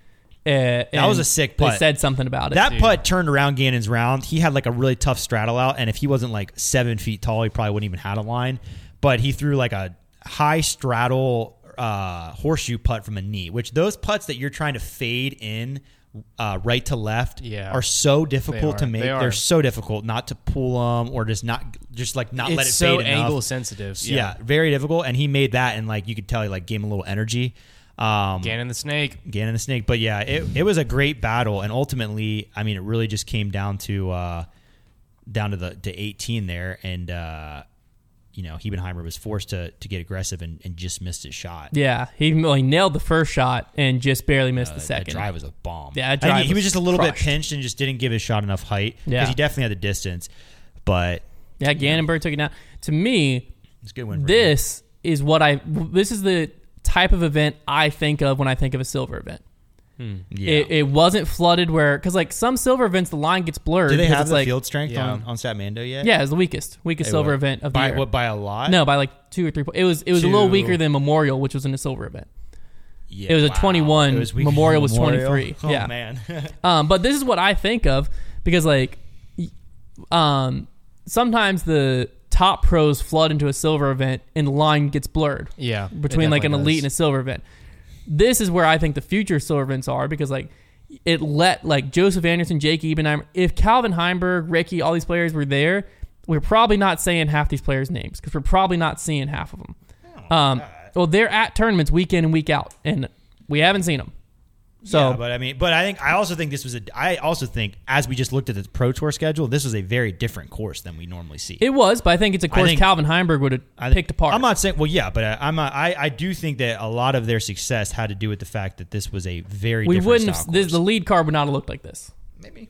Uh, That was a sick putt. They said something about it. That Dude. putt turned around Gannon's round. He had like a really tough straddle out, and if he wasn't like seven feet tall, he probably wouldn't even had a line. But he threw like a high straddle uh, horseshoe putt from a knee, which those putts that you're trying to fade in uh, right to left Yeah. are so difficult They to are. make. They are. They're so difficult not to pull them or just not just like not It's let it so fade enough. angle sensitive. Yeah. Yeah. very difficult. And he made that, and like you could tell, he like gave him a little energy. Um, Gannon the Snake. Gannon the Snake. But yeah, it, it was a great battle, and ultimately, I mean, it really just came down to uh, down to the to eighteen there, and uh, you know, Hebenheimer was forced to to get aggressive and, and just missed his shot. yeah, he, well, he nailed the first shot and just barely missed Uh, the second. That drive was a bomb. Yeah, that I think drive he, he was was just a little bit crushed. pinched and just didn't give his shot enough height because Yeah. he definitely had the distance. But Yeah, Gannonberg took it down. To me, it's a good win. For him. this is what I. This is the type of event I think of when I think of a silver event. Yeah. It, it wasn't flooded where because like some silver events the line gets blurred. Do they because have it's the like, field strength Yeah. on, on Statmando yet? Yeah, it's the weakest, weakest Hey, silver what? event of the by year. what by a lot? No, by like two or three. po- It was it was a little Two. weaker than Memorial, which was in a silver event. Yeah, It was a wow. twenty-one. It was weaker Memorial than was Memorial? twenty-three. Oh Yeah. man. Um, but this is what I think of because like, y- um, sometimes the top pros flood into a silver event and the line gets blurred. Yeah. Between it like an definitely elite and a does. silver event. This is where I think the future silver events are because like it let like Joseph Anderson, Jake Ebenheimer, if Calvin Heimberg, Ricky, all these players were there, we're probably not saying half these players' names because we're probably not seeing half of them. Um, well, they're at tournaments week in and week out, and we haven't seen them. So, yeah, but I mean, but I think I also think this was a. I also think as we just looked at the Pro Tour schedule, this was a very different course than we normally see. it was, but I think it's a course think- Calvin Heimberg would have I think- picked apart. I'm not saying. Well, yeah, but I, I'm. Not, I I do think that a lot of their success had to do with the fact that this was a very. we different wouldn't style have. This, course. the lead card would not have looked like this. maybe.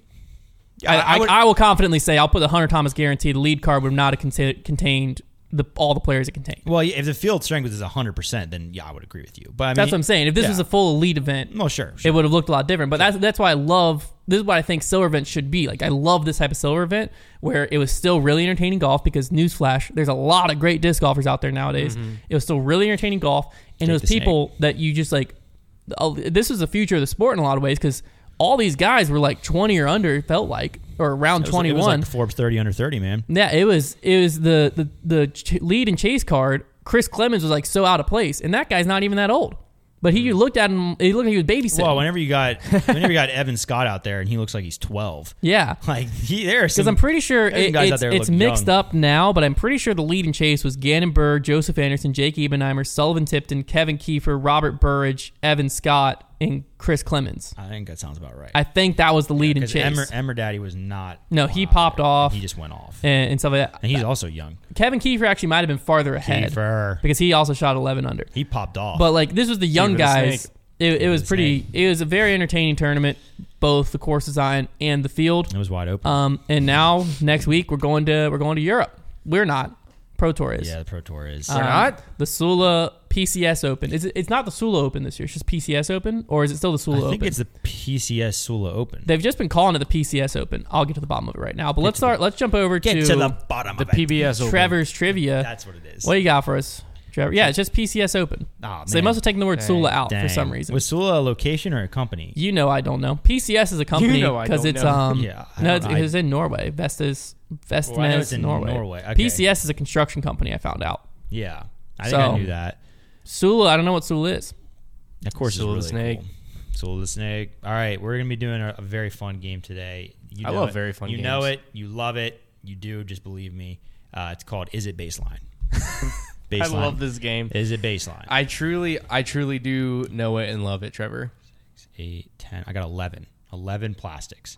I, I, would- I will confidently say I'll put the Hunter Thomas guarantee. The lead card would not have contain, contained the all the players it contained. Well, if the field strength is one hundred percent, then yeah, I would agree with you. But I mean, That's what I'm saying. If this yeah. was a full elite event, well, sure, sure. it would have looked a lot different. But that's that's why I love this is what I think silver events should be. Like I love this type of silver event where it was still really entertaining golf because newsflash, there's a lot of great disc golfers out there nowadays. Mm-hmm. It was still really entertaining golf, and Jake it was the Snake. people that you just like. Oh, this was the future of the sport in a lot of ways because all these guys were like twenty or under. It felt like or around It was- twenty-one. It was like Forbes thirty under thirty, man. Yeah, it was it was the the the ch- lead and chase card. Chris Clemens was like so out of place, and that guy's not even that old. But he looked at him. He looked like he was babysitting. Well, whenever you got whenever you got Evan Scott out there and he looks like he's twelve, yeah, like he there are because some. I'm pretty sure there's some it, guys out it's, there that it's look mixed young. up now. But I'm pretty sure the lead and chase was Gannon Burr, Joseph Anderson, Jake Ebenheimer, Sullivan Tipton, Kevin Kiefer, Robert Burridge, Evan Scott, and Chris Clemens. I think that sounds about right. I think that was the lead and Because chase. Emmer, Emmer Daddy was not. No, he on popped there. off. He just went off, and, and stuff like that. and he's also young. Kevin Kiefer actually might have been farther ahead Kiefer. because he also shot eleven under. He popped off. But like this was the young the guys. snake. It, it was the pretty. snake. It was a very entertaining tournament, both the course design and the field. it was wide open. Um, and now next week we're going to we're going to Europe. We're not. Pro Tour is. yeah, the Pro Tour is. Um, not? the Sula P C S Open. Is it? It's not the Sula Open this year. It's just P C S Open, or is it still the Sula I think Open? it's the P C S Sula Open. They've just been calling it the P C S Open. I'll get to the bottom of it right now. But let's start. Let's jump over Get to, to the bottom The of P it. B S Open. Trevor's trivia. That's what it is. What do you got for us, Trevor? Yeah, it's just P C S Open. Aw, so they man. must have taken the word Dang, Sula out Dang. for some reason. Was Sula a location or a company? You know I don't know. P C S is a company know I because don't it's know. um Yeah, I no don't it's, know. it's in Norway. Vestas Vestnes Well, I know it's in Norway. Norway. Okay. P C S is a construction company. I found out. Yeah, I think So- I knew that. Sula, I don't know what Sula is. Of course, Sula the it's really Snake. cool. Sula the Snake. All right, we're gonna be doing a, a very fun game today. You I know love it. very fun You games. know it. You love it. You do. Just believe me. Uh, it's called Is It Baseline? Baseline. I love this game. Is it baseline? I truly, I truly do know it and love it, Trevor. Eight, ten. I got eleven. Eleven plastics.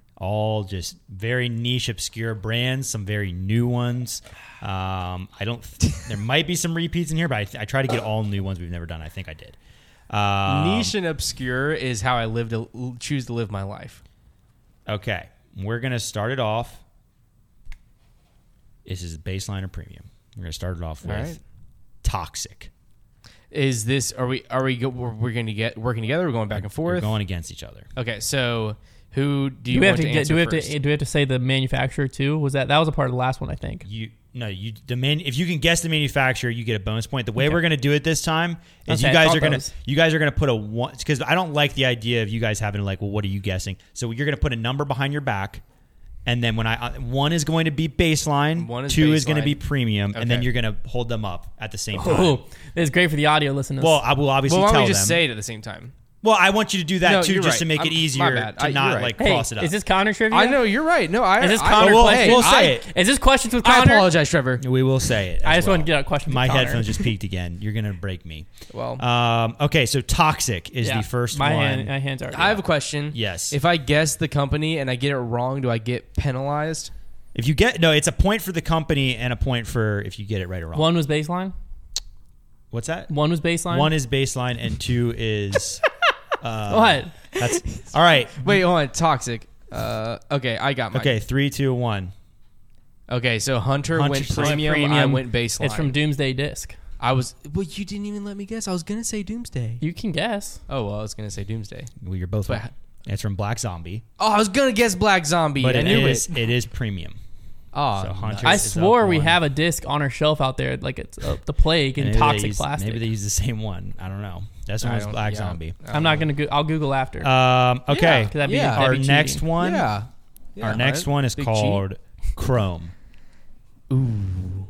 All just very niche, obscure brands. Some very new ones. Um, I don't. There might be some repeats in here, but I, I try to get all new ones we've never done. I think I did. Um, Niche and obscure is how I live to choose to live my life. Okay, we're gonna start it off. This is baseline or premium. We're gonna start it off with All right. toxic. Is this? Are we? Are we? Go, we're, we're going to get working together. We're going back and We're forth. going against each other. Okay, so who do Do you we have want to to get? answer Do we have first? to? Do we have to say the manufacturer too? Was that that was a part of the last one? I think. You No, you the man, if you can guess the manufacturer, you get a bonus point. The way Okay. we're going to do it this time is Okay, you guys I'll are going to pose. you guys are going to put a one because I don't like the idea of you guys having like, well, what are you guessing? So you're going to put a number behind your back, and then when I uh, one is going to be baseline, One is two is going to baseline. be premium, and then Okay. you're going to hold them up at the same time. Oh, this is great for the audio listeners. Well, I will obviously Well, why tell don't we just them. say it at the same time? Well, I want you to do that No, too, you're just to right. make it I'm- my easier bad. to I- not you're right. like hey, cross it up. is this Connor trivia? I know you're right. No, I. Is this I, Connor we'll- questions? we'll say I- it. Is this questions with I Connor? apologize, Trevor. We will say it. I as just well. wanted to get a question. My with Connor. headphones just peaked again. You're gonna break me. Well, Um, okay, so toxic is Yeah, the first my one. Hand, my hands are. I have a question. Yes. If I guess the company and I get it wrong, do I get penalized? If you get no, it's a point for the company and a point for if you get it right or wrong. One was baseline. What's that? One was baseline. One is baseline and two is. Uh, what? That's all right. Wait, hold on. Toxic. Uh, okay, I got mine. Okay, three, two, one. Okay, so Hunter, Hunter went said premium, I went baseline. It's from Doomsday Disc. I was. Well, you didn't even let me guess. I was gonna say Doomsday. You can guess. Oh well, I was gonna say Doomsday. Well, you're both But- right. It's from Black Zombie, Oh, I was gonna guess Black Zombie. but I it knew is it. it is premium. Oh, So Hunter- I It's up swore we one. have a disc on our shelf out there, like it's uh, the plague and Maybe they toxic use- plastic. Maybe they use the same one. I don't know. That's one I was don't- Black yeah. Zombie. I'm not gonna. Go- I'll Google after. Um, okay, Yeah. 'Cause that'd be, yeah. that'd our be cheating. next one. Yeah. Yeah, Our next right? one is Big called Chrome. cheat. Ooh.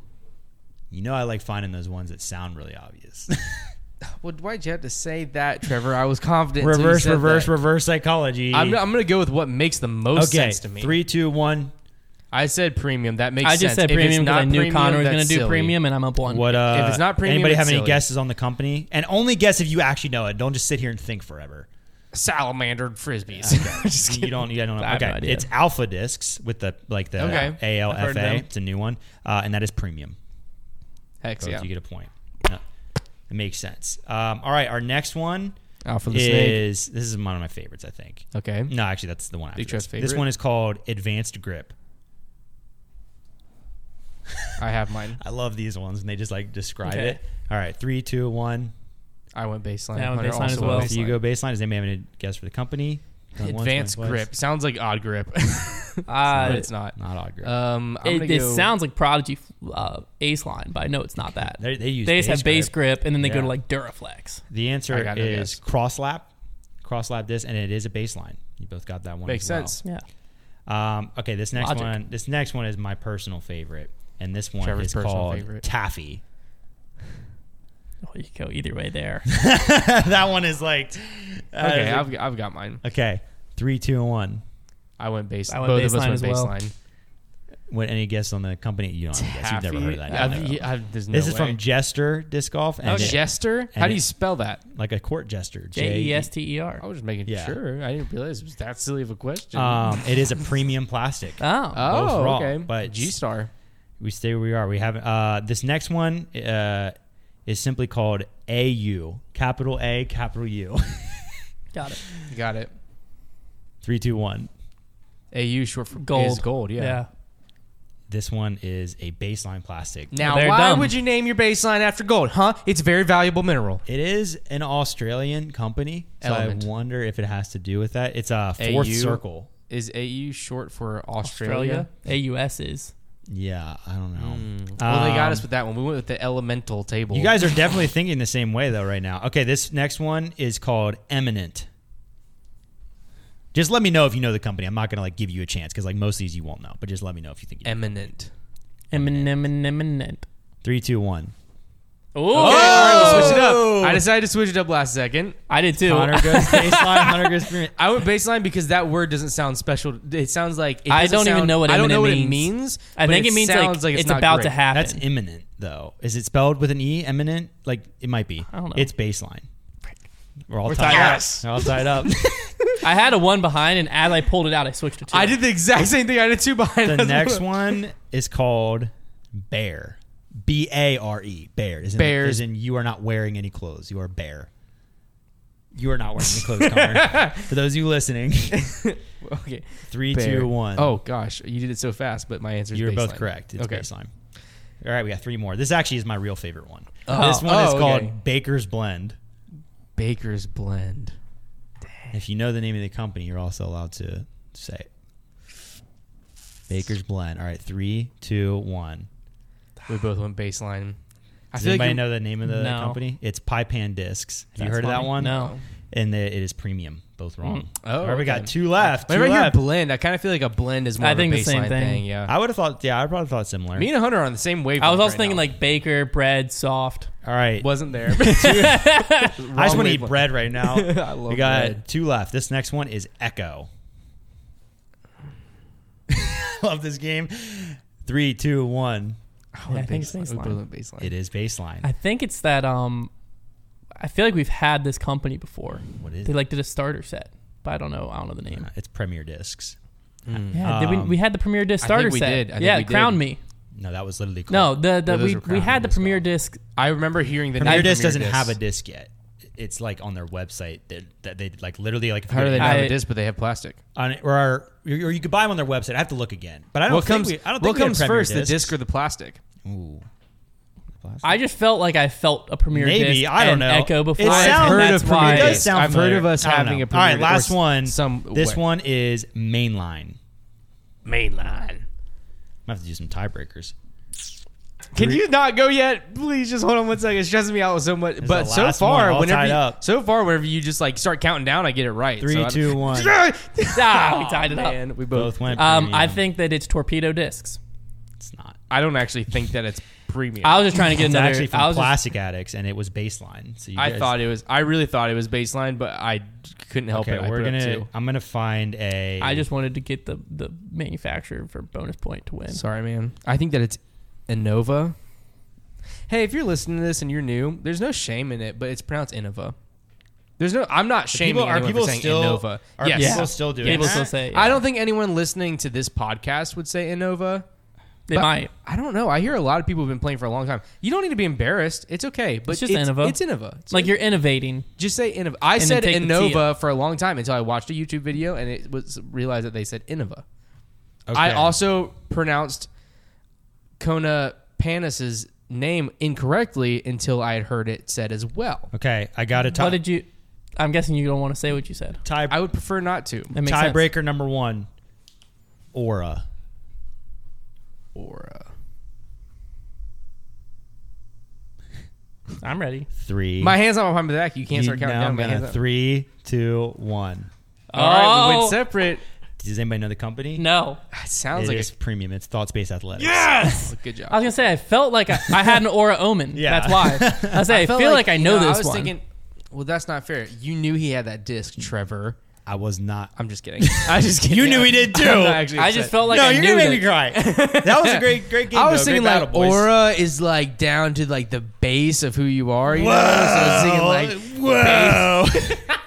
You know I like finding those ones that sound really obvious. Well, why'd you have to say that, Trevor? I was confident. until you reverse, said reverse, that. reverse psychology. I'm, I'm gonna go with what makes the most okay, sense to me. three, two, one. I said premium. That makes I sense. just said If it's premium because not I knew premium, Connor was that's gonna do silly. premium, and I'm up one. What? Uh, If it's not premium, anybody it's have any silly. guesses on the company? And only guess if you actually know it. Don't just sit here and think forever. Salamandered frisbees. Just you kidding. don't. You don't know. I have Okay, no idea. it's Alpha Discs with the like the Okay. A L I've heard F of A. them. It's a new one, uh, and that is premium. Heck So yeah. you get a point. Yeah. It makes sense. Um, all right, our next one Alpha the snake. is this is one of my favorites. I think. Okay. No, actually, that's the one. After Big Trev's this. This favorite? one is called Advanced Grip. I have mine. I love these ones, and they just like describe Okay. it. All right, three, two, one. I went baseline. Yeah, I went Hunter baseline also as went well. So you go baseline. Does anybody have any guess for the company? Going once, Advanced going twice. grip. Sounds like odd grip. Uh, but it's not. Not odd grip. Um, I'm it, gonna it go, sounds like Prodigy uh, Ace Line, but I know it's not that. they, they use. They just base have base grip. grip, and then they go Yeah. to like Duraflex. The I answer got no is guess. cross lap, cross lap disc, and it is a baseline. You both got that one. Makes as well. sense. Yeah. Um, okay, this next Logic. one. This next one is my personal favorite, and this one Trevor's is personal called favorite. Taffy. Well, you can go either way there. That one is like uh, Okay, I've, I've got mine. okay. Three, two, and one. I went base. I went Both of us baseline went as well. baseline. What any guess on the company? You don't have a guess. You've never heard of that. I've- No, no. yeah, I've- there's no This is way. from Jester Disc Golf, and Oh, it- Jester? How and do you it- spell that? like a court jester. J E S T E R. I was just making Yeah. sure. I didn't realize it was that silly of a question. Um, it is a premium plastic. Oh. oh, both wrong, okay. but- G Star. We stay where we are. We have uh, this next one uh, is simply called A U, capital A, capital U. Got it. Got it. Three, two, one. A U short for Gold. Is gold. Yeah. Yeah. This one is a baseline plastic. Now, They're why dumb. would you name your baseline after gold? Huh? It's a very valuable mineral. It is an Australian company, so Element. I wonder if it has to do with that. It's a fourth A U? circle. Is A U short for Australia? Australia. A U S is. Yeah, I don't know. Mm. Well, they got Um, us with that one. We went with the elemental table. You guys are definitely thinking the same way though right now. Okay, this next one is called Eminent. Just let me know if you know the company. I'm not gonna like give you a chance because like most of these you won't know, but just let me know if you think you know. eminent. Eminent. Eminent. Three, two, one. Oh, Okay, all right, we'll switch it up. I decided to switch it up last second. I did too. Connor goes baseline. Hunter goes premium. I went baseline because that word doesn't sound special. It sounds like it I doesn't don't even sound- know what I don't know what eminent it means. means. I but think it, means sounds like, it's, it's not about great. to happen. That's imminent though. Is it spelled with an E? Eminent? Like it might be. I don't know. It's baseline. We're all We're tied tied up. We're all tied up. I had a one behind, and as I pulled it out, I switched to two. I did the exact same thing. I did two behind. The as next well. one is called Bear. B A R E. Bear. As in, Bears. as in you are not wearing any clothes. You are bare. You are not wearing any clothes, Connor. For those of you listening, Okay. three, Bear. two, one. Oh gosh, you did it so fast, but my answer is You're both baseline. correct. It's okay. baseline. All right, we got three more. This actually is my real favorite one. Oh. This one is Oh, called okay. Baker's Blend. Baker's blend. If you know the name of the company, you're also allowed to say it. Baker's Blend. All right, three, two, one. We both went baseline. I Does feel like anybody you- know the name of the No. company? It's Paipan Discs. Have you That's heard of that funny. one? No. And the, it is premium. Both wrong. Oh, All right, we okay. got two left. Two Whenever I hear left. blend, I kind of feel like a blend is more I of think a the same baseline thing. thing. Yeah. I would have thought. Yeah, I probably thought similar. Me and Hunter are on the same wavelength. I was also right thinking now. like baker, bread, soft. All right. wasn't there. I just want to eat bread right now. I love we got bread. two left. This next one is Echo. Love this game. Three, two, one. Yeah, I think it's We baseline. both went baseline. It is baseline. I think it's that. Um, I feel like we've had this company before. What is They it? like did a starter set, but I don't know. I don't know the name. Uh, it's Premier Discs. Yeah, did we, Um, we had the Premier Disc I starter think we set. did. I think yeah, we did. Crown Me. No, that was literally called. No, the the Well, those we were we Crown had the Disc Premier called. Disc. I remember hearing the Premier name Disc Premier doesn't Disc. have a disc yet. It's like on their website that, that they like literally like. If How do you they go not have I- a disc, but they have plastic? on it, or, or or you could buy them on their website. I have to look again, but I don't What think comes? we, I don't what think we have comes Premier first, the discs. disc or the plastic? Ooh. I just felt like I felt a Premier Maybe Disc I don't and know. Echo before. It and sounds- heard that's of why. Premier It does Disc. sound I've heard familiar. of us I don't having know. a Premier All right, Disc last or one. some this way. one is Mainline. Mainline. I have to do some tiebreakers. Can you not go yet? Please just hold on one second. It's stressing me out so much. This is But the so last one, far, all whenever tied you, up. so far, whenever you just like start counting down, I get it right. Three, so I- two, one. Ah, we tied it up. Man, we both. Both went. Um, I premium. think that it's Torpedo Discs. it's not. I don't actually think that it's premium. I was just trying to get It's another. actually from I was just- Plastic Addicts, and it was Baseline. So you I guys- thought it was. I really thought it was baseline, but I couldn't help Okay, it. I we're put up gonna. two. I'm gonna find a. I just wanted to get the the manufacturer for bonus point to win. Sorry, man. I think that it's Innova. Hey, if you're listening to this and you're new, there's no shame in it, but it's pronounced Innova. There's no. I'm not shaming people, are anyone people for saying still Innova. Are Yes. people still doing People that? still say I yeah. don't think anyone listening to this podcast would say Innova. they but might. I don't know. I hear a lot of people have been playing for a long time. You don't need to be embarrassed. It's okay. But It's just it's, Innova. It's Innova. It's Like you're innovating. just say Innova. I And then said take the T Innova for a long time until I watched a YouTube video and it was realized that they said Innova. I Okay. also pronounced Kona Panis's name incorrectly until I had heard it said as well. Okay, I got a What tie. did you? I'm guessing you don't want to say what you said. tie I would prefer not to. That makes sense. tiebreaker number one. Aura. Or uh, I'm ready. Three. my hands on behind my back. You can't You- start counting now down. I'm My gonna hands up. three, two, one. All right, we Oh. went separate. Does anybody know the company? No. It sounds It like is a premium. It's Thought Space Athletics. Yes. good job. I was gonna say I felt like I, I had an Aura Omen. Yeah. That's why. I say I, felt feel like, I you know, this I was one. thinking, well, that's not fair. You knew he had that disc, Trevor. I was not. I'm just kidding. I just kidding. You knew he did, too. I'm not actually I upset. just felt like no, I you're knew gonna make that. me cry. That was a great, great game. I was though. thinking Great like battle, boys. aura is like down to like the base of who you are. You know, so I was thinking like whoa.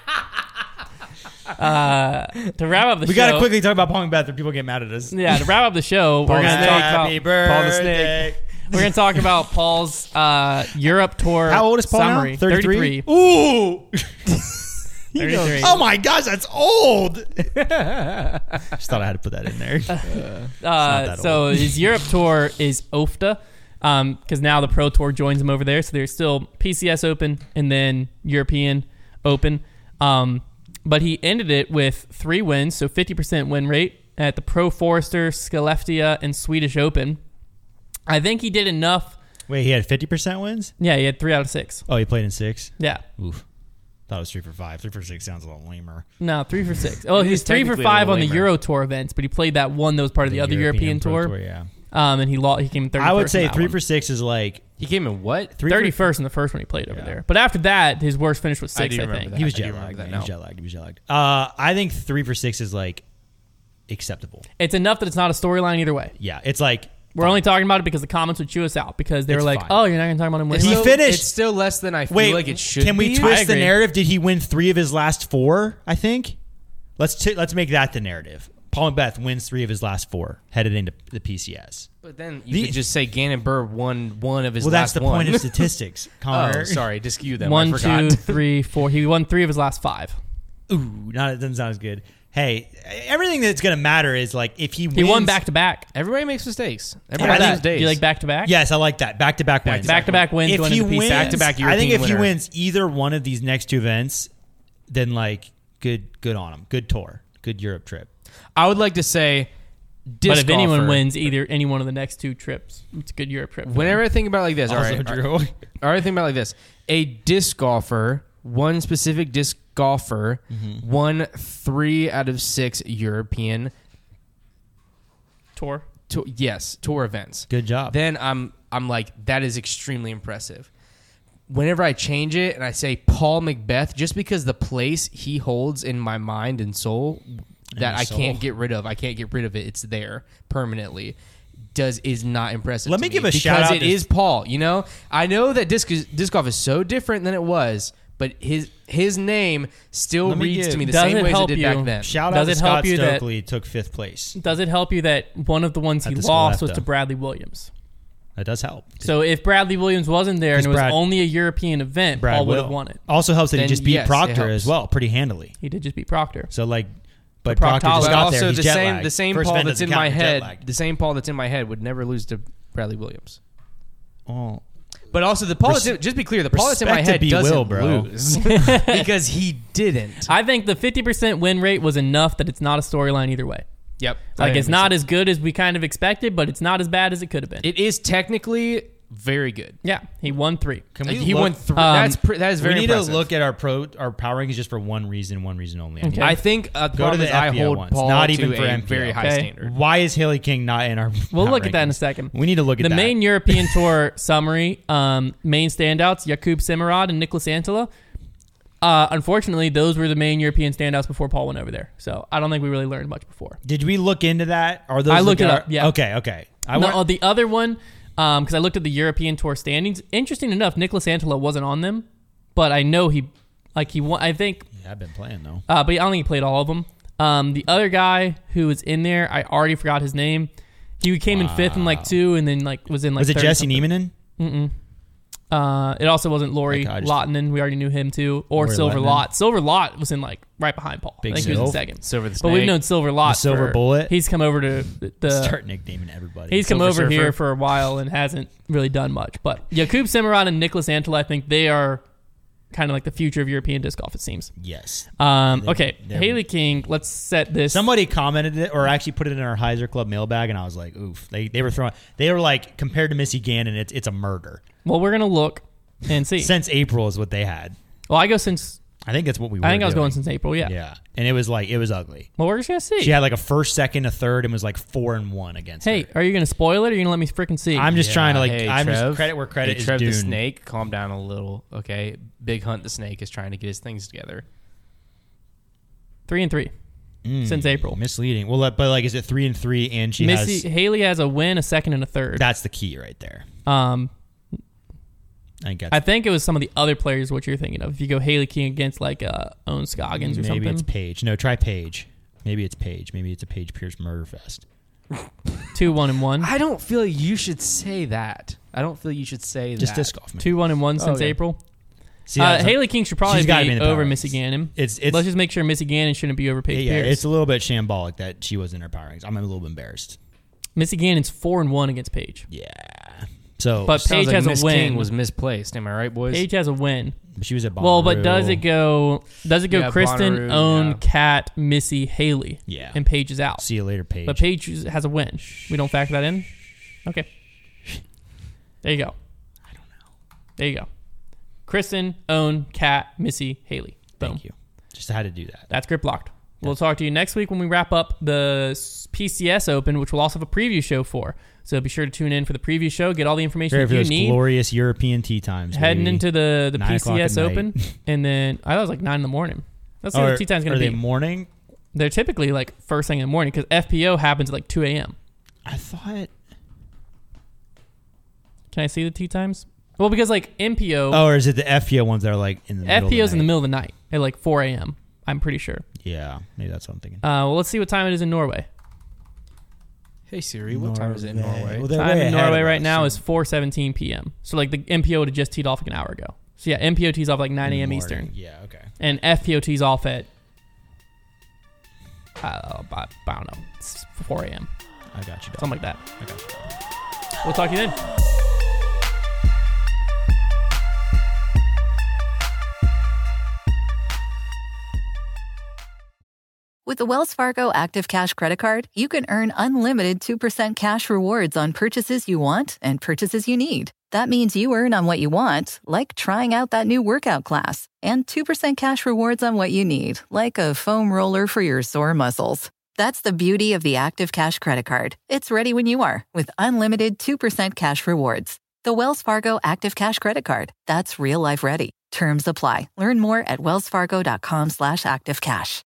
Uh, to wrap up the we show, gotta quickly talk about Pong Beth, or people get mad at us. Yeah, to wrap up the show, we're Paul gonna Snake. talk Happy about Paul the Snake. birthday. we're gonna talk about Paul's uh, Europe tour. How old is Paul summary. now? thirty-three? thirty-three. Ooh. thirty-three. Oh my gosh, that's old. Just thought I had to put that in there. Uh, that so old. his Europe tour is O F T A, um, because now the Pro Tour joins him over there. So there's still P C S Open and then European Open. Um, but he ended it with three wins, so fifty percent win rate at the Pro Forester, Skellefteå, and Swedish Open. I think he did enough. Wait, he had fifty percent wins? Yeah, he had three out of six. Oh, he played in six? Yeah. Oof. Thought it was three for five. Three for six sounds a lot lamer. No, three for six. Oh, he's He's three for technically a five little on the lamer. Euro Tour events, but he played that one that was part of the, other European, Pro tour. yeah. Um, and he lost. He came thirty-first. I would say in that three one. for six is like he came in what? three for- thirty-first in the first one he played over Yeah. there. But after that, his worst finish was I six, do I, remember think. that. He was I do jet remember lagged. that He was now. jet lagged. He was jet lagged. Uh, I think three for six is like acceptable. It's enough that it's not a storyline either way. Yeah, it's like We're only talking about it because the comments would chew us out because they It's were like, fine. "Oh, you're not going to talk about him It's winning." He still, finished- It's still less than I feel wait. like it should. Can we be. twist the agree. narrative? Did he win three of his last four? I think. Let's t- let's make that the narrative. Paul and Beth wins three of his last four, headed into the P C S. But then you The- could just say Gannon Burr won one of his Well, that's last the one. point of statistics, Connor. Oh, sorry, just you them. One, I forgot. two, three, four. He won three of his last five. Ooh, not it doesn't sound as good. Hey, everything that's gonna matter is like if he wins, He won back to back. Everybody makes mistakes. How Everybody about makes that? days. Do you like back to back? Yes, I like that. Back to back wins. Back to back wins. If going he into P C wins, S. Back-to-back I think European if he winner. wins either one of these next two events, then like good, good on him. Good tour, good Europe trip. I would like to say But if anyone golfer- wins either any one of the next two trips, it's a good Europe trip. Whenever I think about it like this, all Also right, Drew. all right, all right, think about it like this: a disc golfer, one specific disc golfer, Mm-hmm. won three out of six European Tour. tour, yes tour events. Good job. Then I'm I'm like, that is extremely impressive. Whenever I change it and I say Paul Macbeth, just because the place he holds in my mind and soul that your I soul. can't get rid of, I can't get rid of it. It's there permanently. Does is not impressive. Let to me give a because shout out it to- is Paul. You know, I know that disc is, disc golf is so different than it was, but his his name still Let me reads give- to me the Does same it way as it help did you? back then. Shout Does out it to Scott help you that- Stokely, took fifth place. Does it help you that one of the ones he At the lost was Scholastica. to Bradley Williams? That does help. So if Bradley Williams wasn't there and it was Brad- only a European event, Brad Paul would will. have won it. Also helps that Then he just beat yes, it Proctor helps. as well, pretty handily. He did just beat Proctor. So like, but Proctologist. Proctor just But got also there. He's the jet same lagged. the same First Paul event that's in doesn't my count, you're jet head. lagged. The same Paul that's in my head would never lose to Bradley Williams. Oh, But also the Paul, Res- that's in, just be clear, the Paul that's in my respect to head B. doesn't Will, bro. lose because he didn't. I think the fifty percent win rate was enough that it's not a storyline either way. Yep, Like, I it's think not so. as good as we kind of expected, but it's not as bad as it could have been. It is technically very good. yeah, he won three. can we? he look, won three. Um, that's pr- that is very we need impressive. to look at our pro our power rankings just for one reason, one reason only. I need- Okay. I think uh, the Go to problem the is I F B O hold ones, Paul not to even for a M P O. very high Okay. standard. Why is Haley King not in our? We'll power look at that in a rankings? second. We need to look at the that. main European Tour summary. Um, main standouts: Jakub Semerad and Nicholas Antela. Uh, unfortunately, those were the main European standouts before Paul went over there. So I don't think we really learned much before. Did we look into that? Are those I looked the- it up, yeah. Okay. Okay. I no, want- uh, the other one, because I looked at the European Tour standings. Interesting enough, Nicholas Antela wasn't on them, but I know he, like he won. I think, yeah, I've been playing though. uh, but I don't think he played all of them. Um, the other guy who was in there, I already forgot his name. He came in fifth in like two, and then like was in like. Was it thirty Jesse something. Niemanen? Uh, it also wasn't Laurie Okay, I just- Lottinen. We already knew him too, or Laurie Silver Lottinen. Lot. Silver Lot was in like right behind Paul. Big I think he was in Silv. second. Silver the But we've Snake. known Silver Lot. The Silver for- Bullet? He's come over to the. the Start nicknaming everybody. He's come Silver over here Surfer. for a while and hasn't really done much. But Jakub Semerad and Nicholas Antela, I think they are kind of like the future of European disc golf, it seems. yes. Um, They're- okay, they're- Haley King, let's set this. Somebody commented it or actually put it in our Heiser Club mailbag, and I was like, oof. They they were throwing. They were like, compared to Missy Gannon, it's it's a murder. Well, we're going to look and see. Since April is what they had. Well, I go since. I think that's what we were I think I was doing. going since April, yeah. Yeah. And it was like, it was ugly. Well, we're just going to see. She had like a first, second, a third, and was like four and one against Hey, her. are you going to spoil it or are you going to let me freaking see? I'm just Yeah, trying to like, hey, I'm Trev. just credit where credit Hey, is Trev due. the Snake, calm down a little, okay? Big Hunt the Snake is trying to get his things together. three and three Mm, since April. Misleading. Well, but like, is it three and three, and she Missy has? Haley has a win, a second, and a third. That's the key right there. Um, I think that's I think it was some of the other players what you're thinking of. If you go Haley King against like uh, Owen Scoggins or maybe something, it's Paige. No, try Paige. Maybe it's Paige. Maybe it's a Paige Pierce murder fest. two one and one, I don't feel you should say that. I don't feel you should say Just that. disc golf. Man. two one and one Oh, since yeah. April. See, Uh, that's- Haley King should probably she's gotta be, be in the power over rankings. Missy Gannon. It's it's Let's just make sure Missy Gannon shouldn't be over Paige yeah, Pierce. it's a little bit shambolic that she was in her power rankings. I'm a little embarrassed. Missy Gannon's four and one against Paige, Yeah. So, but Sounds Paige like has Miss a win. King was misplaced. Am I right, boys? Paige has a win. she was at Bonnaroo. Well, but does it go? Does it go? Yeah, Kristen, Bonnaroo, Own, yeah. Kat, Missy, Haley. Yeah. and Paige is out. See you later, Paige. But Paige has a win. We don't factor that in. Okay. There you go. I don't know. There you go. Kristen, Own, Kat, Missy, Haley. Boom. Thank you. Just had to do that. That's grip locked. We'll talk to you next week when we wrap up the P C S Open, which we'll also have a preview show for. So be sure to tune in for the preview show. Get all the information Ready that for you those need. glorious European tea times. Heading baby. into the, the Nine o'clock P C S at night. Open. And then, I thought it was like nine in the morning. Let's see Are- what the tea time's going Are to they be. morning? They're typically like first thing in the morning because F P O happens at like two a.m. I thought. Can I see the tea times? Well, because like M P O, Oh, or is it the F P O ones that are like in the middle F P O's of the in the night? middle of the night at like four a.m. I'm pretty sure. Yeah, maybe that's what I'm thinking. Uh, well, let's see what time it is in Norway. Hey Siri, what time is it in Norway? Well, they're Time way in ahead Norway of right us, now so- is four seventeen p.m. So like the M P O would have just teed off like an hour ago. So yeah, M P O tees off like nine in the a.m. morning. Eastern, Yeah, okay. and F P O tees off at uh, about, I don't know, it's four a.m. I got you. Dog. something like that. I got you. We'll talk to you then. With the Wells Fargo Active Cash Credit Card, you can earn unlimited two percent cash rewards on purchases you want and purchases you need. That means you earn on what you want, like trying out that new workout class, and two percent cash rewards on what you need, like a foam roller for your sore muscles. That's the beauty of the Active Cash Credit Card. It's ready when you are, with unlimited two percent cash rewards. The Wells Fargo Active Cash Credit Card. That's real life ready. Terms apply. Learn more at wellsfargo.com slash activecash.